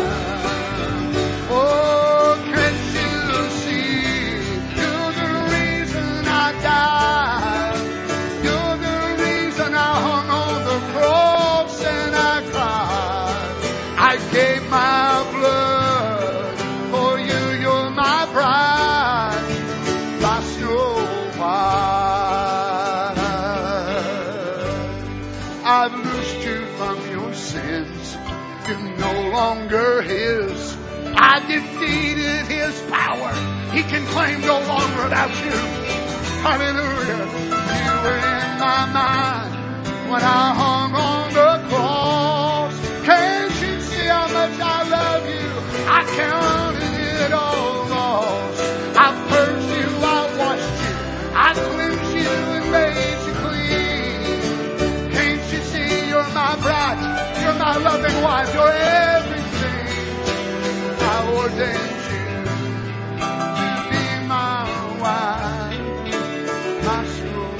Oh, can't you see? You're the reason I died. You're the reason I hung on the cross and I cried. I gave my blood for you. You're my bride, my soul wide. I've loosed you from your sins. You're no longer His. I defeated His power. He can claim no longer about you. Hallelujah. You were in my mind when I hung on the cross. Can't you see how much I love you? I counted it all lost. I purged you, I washed you, I cleansed you and made you clean. Can't you see you're my bride? You're my loving wife. You're everything. I ordained you to be my wife, my soul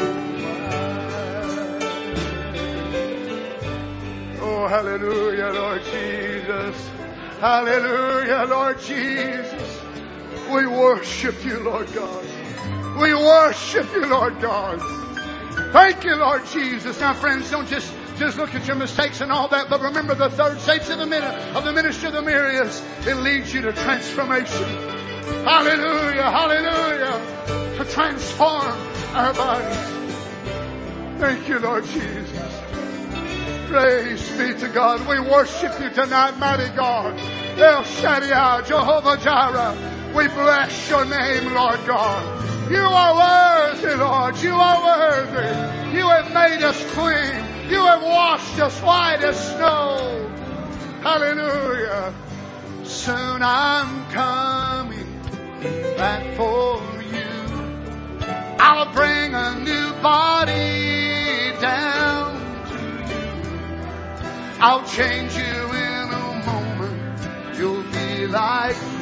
wife. Oh, hallelujah, Lord Jesus. Hallelujah, Lord Jesus. We worship you, Lord God. We worship you, Lord God. Thank you, Lord Jesus. Now, friends, don't just, just look at your mistakes and all that, but remember the third stage of the, min- of the ministry of the mirror is it leads you to transformation. Hallelujah, hallelujah. To transform our bodies. Thank you, Lord Jesus. Praise be to God. We worship you tonight, mighty God. El Shaddai, Jehovah Jireh. We bless your name, Lord God. You are worthy, Lord. You are worthy. You have made us clean. You have washed us white as snow. Hallelujah. Soon I'm coming back for you. I'll bring a new body down to you. I'll change you in a moment. You'll be like me.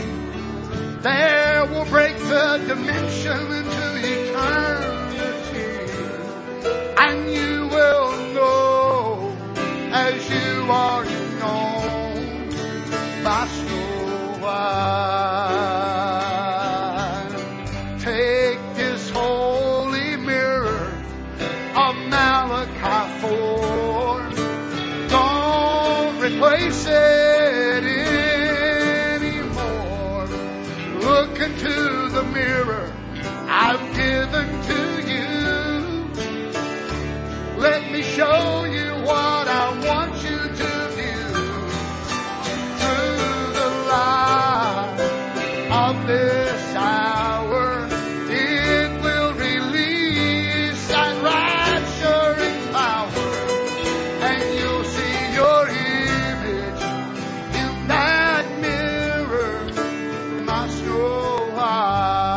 There we'll break the dimension into eternity. And you will know as you are known by so wide. Take this holy mirror of Malachi four. Don't replace it anymore. Look into the mirror I've given to you. Let me show you what I want you to do. Through the light of this hour, it will release that rapturing power, and you'll see your image in that mirror, my soul wide.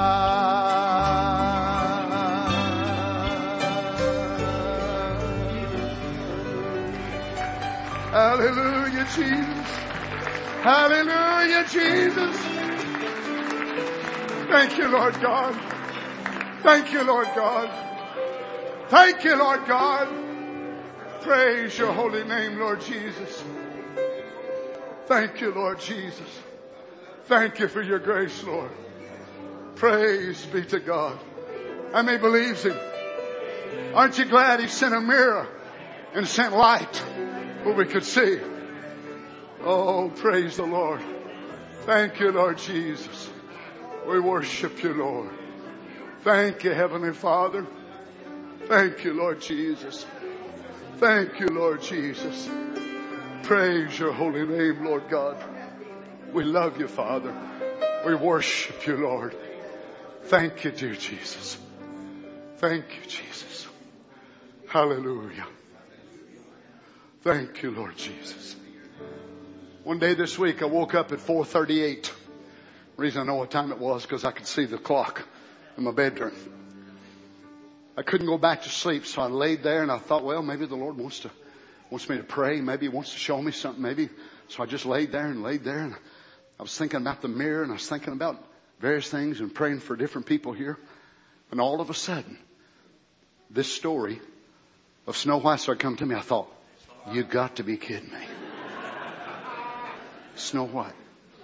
Hallelujah, Jesus. Hallelujah, Jesus. Thank you, Lord God. Thank you, Lord God. Thank you, Lord God. Praise your holy name, Lord Jesus. Thank you, Lord Jesus. Thank you for your grace, Lord. Praise be to God. How many believes him? Aren't you glad he sent a mirror and sent light where we could see? Oh, praise the Lord. Thank you, Lord Jesus. We worship you, Lord. Thank you, Heavenly Father. Thank you, Lord Jesus. Thank you, Lord Jesus. Praise your holy name, Lord God. We love you, Father. We worship you, Lord. Thank you, dear Jesus. Thank you, Jesus. Hallelujah. Thank you, Lord Jesus. One day this week I woke up at four thirty-eight. The reason I know what time it was because I could see the clock in my bedroom. I couldn't go back to sleep, so I laid there and I thought, well, maybe the Lord wants to wants me to pray. Maybe He wants to show me something. Maybe. So I just laid there and laid there and I was thinking about the mirror and I was thinking about various things and praying for different people here. And all of a sudden, this story of Snow White started coming to me. I thought, you got to be kidding me. Snow White.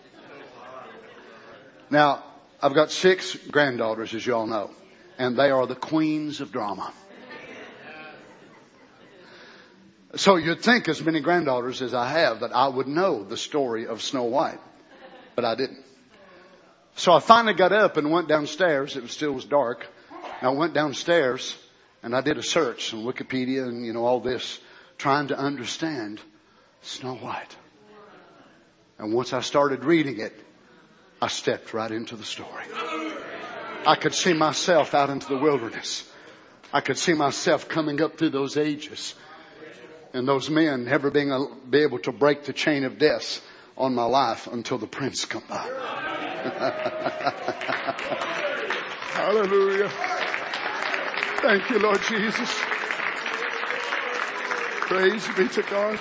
Now, I've got six granddaughters, as you all know, and they are the queens of drama. So you'd think, as many granddaughters as I have, that I would know the story of Snow White, but I didn't. So I finally got up and went downstairs. It was still was dark. And I went downstairs and I did a search on Wikipedia and, you know, all this, trying to understand Snow White. And once I started reading it, I stepped right into the story. I could see myself out into the wilderness. I could see myself coming up through those ages. And those men never being a, be able to break the chain of death on my life until the prince come by. Hallelujah. Thank you, Lord Jesus. Praise be to God.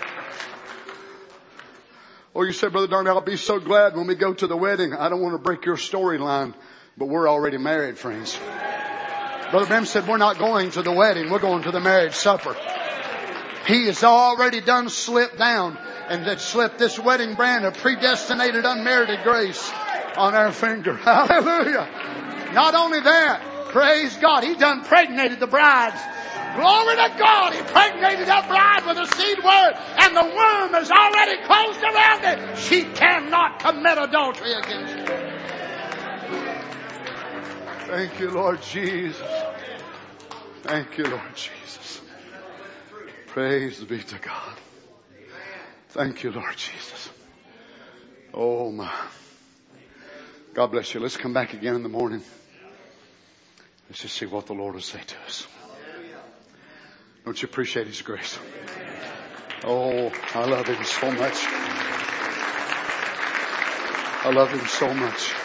Oh, you said, Brother Darnell, I'll be so glad when we go to the wedding. I don't want to break your storyline, but we're already married, friends. Brother Bram said, we're not going to the wedding. We're going to the marriage supper. He has already done slipped down and that slipped this wedding brand of predestinated unmerited grace on our finger. Hallelujah. Not only that, praise God, He done pregnated the brides. Glory to God. He pregnated that bride with a seed word and the womb is already closed around it. She cannot commit adultery against you. Thank you, Lord Jesus. Thank you, Lord Jesus. Praise be to God. Thank you, Lord Jesus. Oh my. God bless you. Let's come back again in the morning. Let's just see what the Lord will say to us. Don't you appreciate His grace? Oh, I love Him so much. I love Him so much.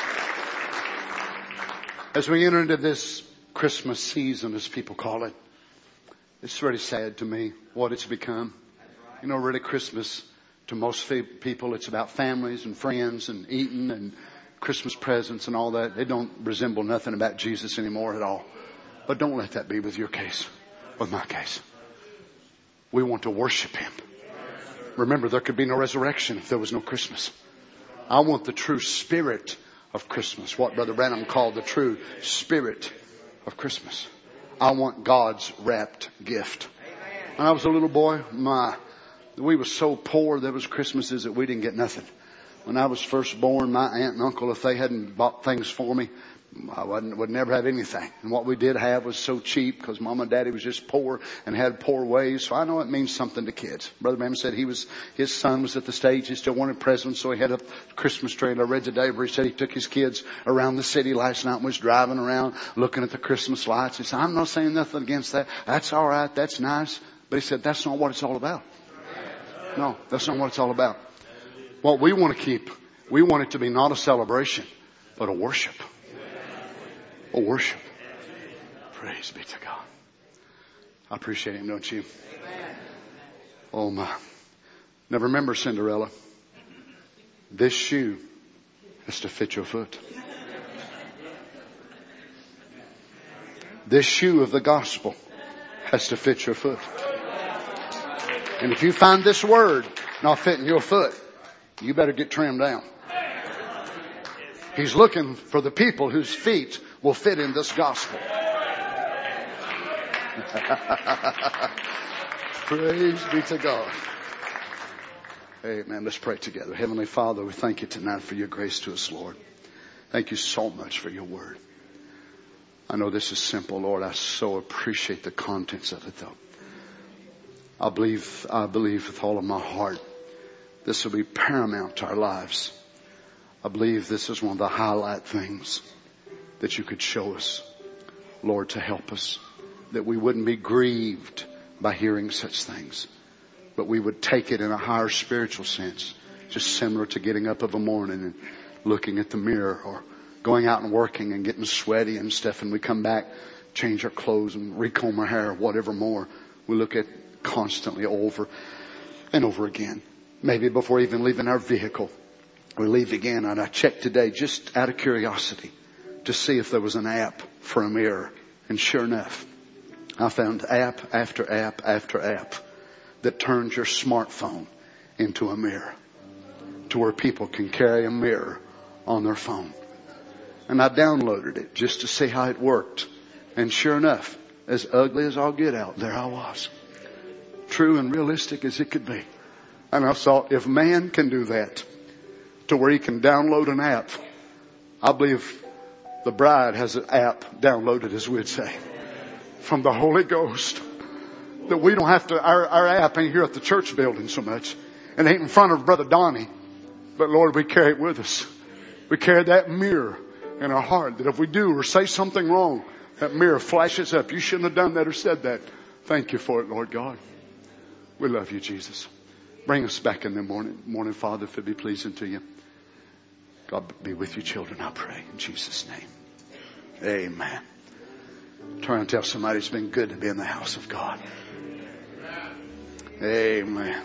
As we enter into this Christmas season, as people call it, it's really sad to me what it's become. You know, really Christmas, to most people, it's about families and friends and eating and Christmas presents and all that. They don't resemble nothing about Jesus anymore at all. But don't let that be with your case, with my case. We want to worship Him. Remember, there could be no resurrection if there was no Christmas. I want the true spirit of Christmas. What Brother Branham called the true spirit of Christmas. I want God's wrapped gift. When I was a little boy, my, we were so poor there was Christmases that we didn't get nothing. When I was first born, my aunt and uncle, if they hadn't bought things for me, I wouldn't, would never have anything. And what we did have was so cheap because Mom and Daddy was just poor and had poor ways. So I know it means something to kids. Brother Branham said he was, his son was at the stage. He still wanted presents. So he had a Christmas tree. And I read today where he said he took his kids around the city last night and was driving around looking at the Christmas lights. He said, I'm not saying nothing against that. That's all right. That's nice. But he said, that's not what it's all about. No, that's not what it's all about. What we want to keep, we want it to be not a celebration, but a worship. A worship. Praise be to God. I appreciate Him, don't you? Oh my. Now remember, Cinderella, this shoe has to fit your foot. This shoe of the gospel has to fit your foot. And if you find this word not fitting your foot, you better get trimmed down. He's looking for the people whose feet will fit in this gospel. Praise be to God. Amen. Let's pray together. Heavenly Father, we thank you tonight for your grace to us, Lord. Thank you so much for your word. I know this is simple, Lord. I so appreciate the contents of it, though. I believe, I believe with all of my heart, this will be paramount to our lives. I believe this is one of the highlight things that you could show us, Lord, to help us. That we wouldn't be grieved by hearing such things, but we would take it in a higher spiritual sense, just similar to getting up of a morning and looking at the mirror, or going out and working and getting sweaty and stuff, and we come back, change our clothes and recomb our hair, whatever more. We look at constantly over and over again. Maybe before even leaving our vehicle, we leave again. And I checked today just out of curiosity to see if there was an app for a mirror. And sure enough, I found app after app after app that turns your smartphone into a mirror, to where people can carry a mirror on their phone. And I downloaded it just to see how it worked. And sure enough, as ugly as all get out, there I was. True and realistic as it could be. And I thought, if man can do that, to where he can download an app, I believe the bride has an app downloaded, as we'd say, from the Holy Ghost. That we don't have to, our, our app ain't here at the church building so much. And ain't in front of Brother Donnie. But Lord, we carry it with us. We carry that mirror in our heart, that if we do or say something wrong, that mirror flashes up. You shouldn't have done that or said that. Thank you for it, Lord God. We love you, Jesus. Bring us back in the morning, morning, Father, if it be pleasing to you. God be with you, children, I pray, in Jesus' name. Amen. Turn and tell somebody it's been good to be in the house of God. Amen.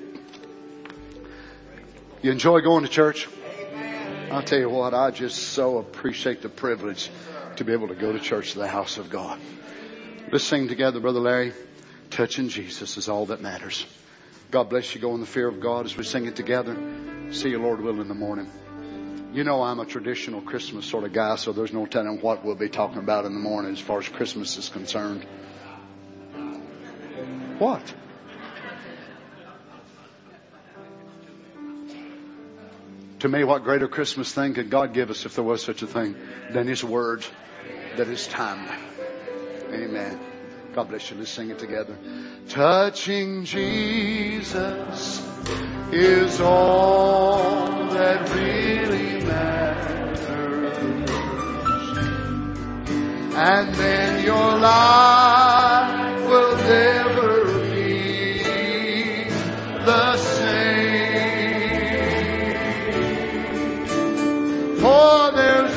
You enjoy going to church? I'll tell you what, I just so appreciate the privilege to be able to go to church, to the house of God. Let's sing together, Brother Larry. Touching Jesus is all that matters. God bless you. Go in the fear of God as we sing it together. See you, Lord will, in the morning. You know I'm a traditional Christmas sort of guy, so there's no telling what we'll be talking about in the morning as far as Christmas is concerned. What? To me, what greater Christmas thing could God give us, if there was such a thing, than His Word that is timely. Amen. God bless you. Let's sing it together. Touching Jesus is all that really matters. And then your life will never be the same. For there's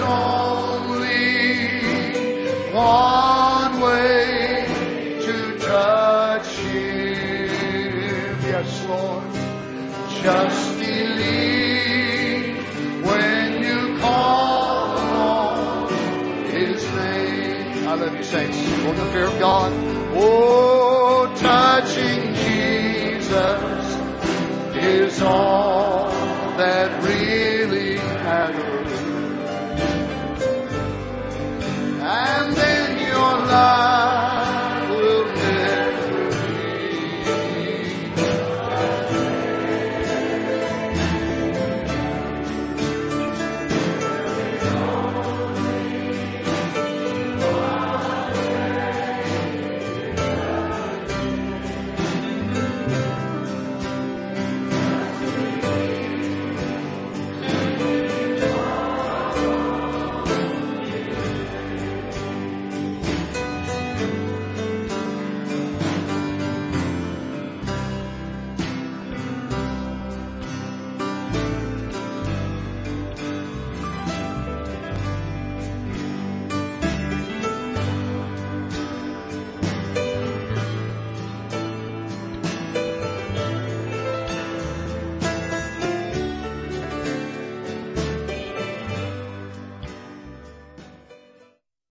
only one way to touch Him. Yes, Lord. Just believe when you call on His name. I love you, saints. For the fear of God. Oh, touching Jesus is all that really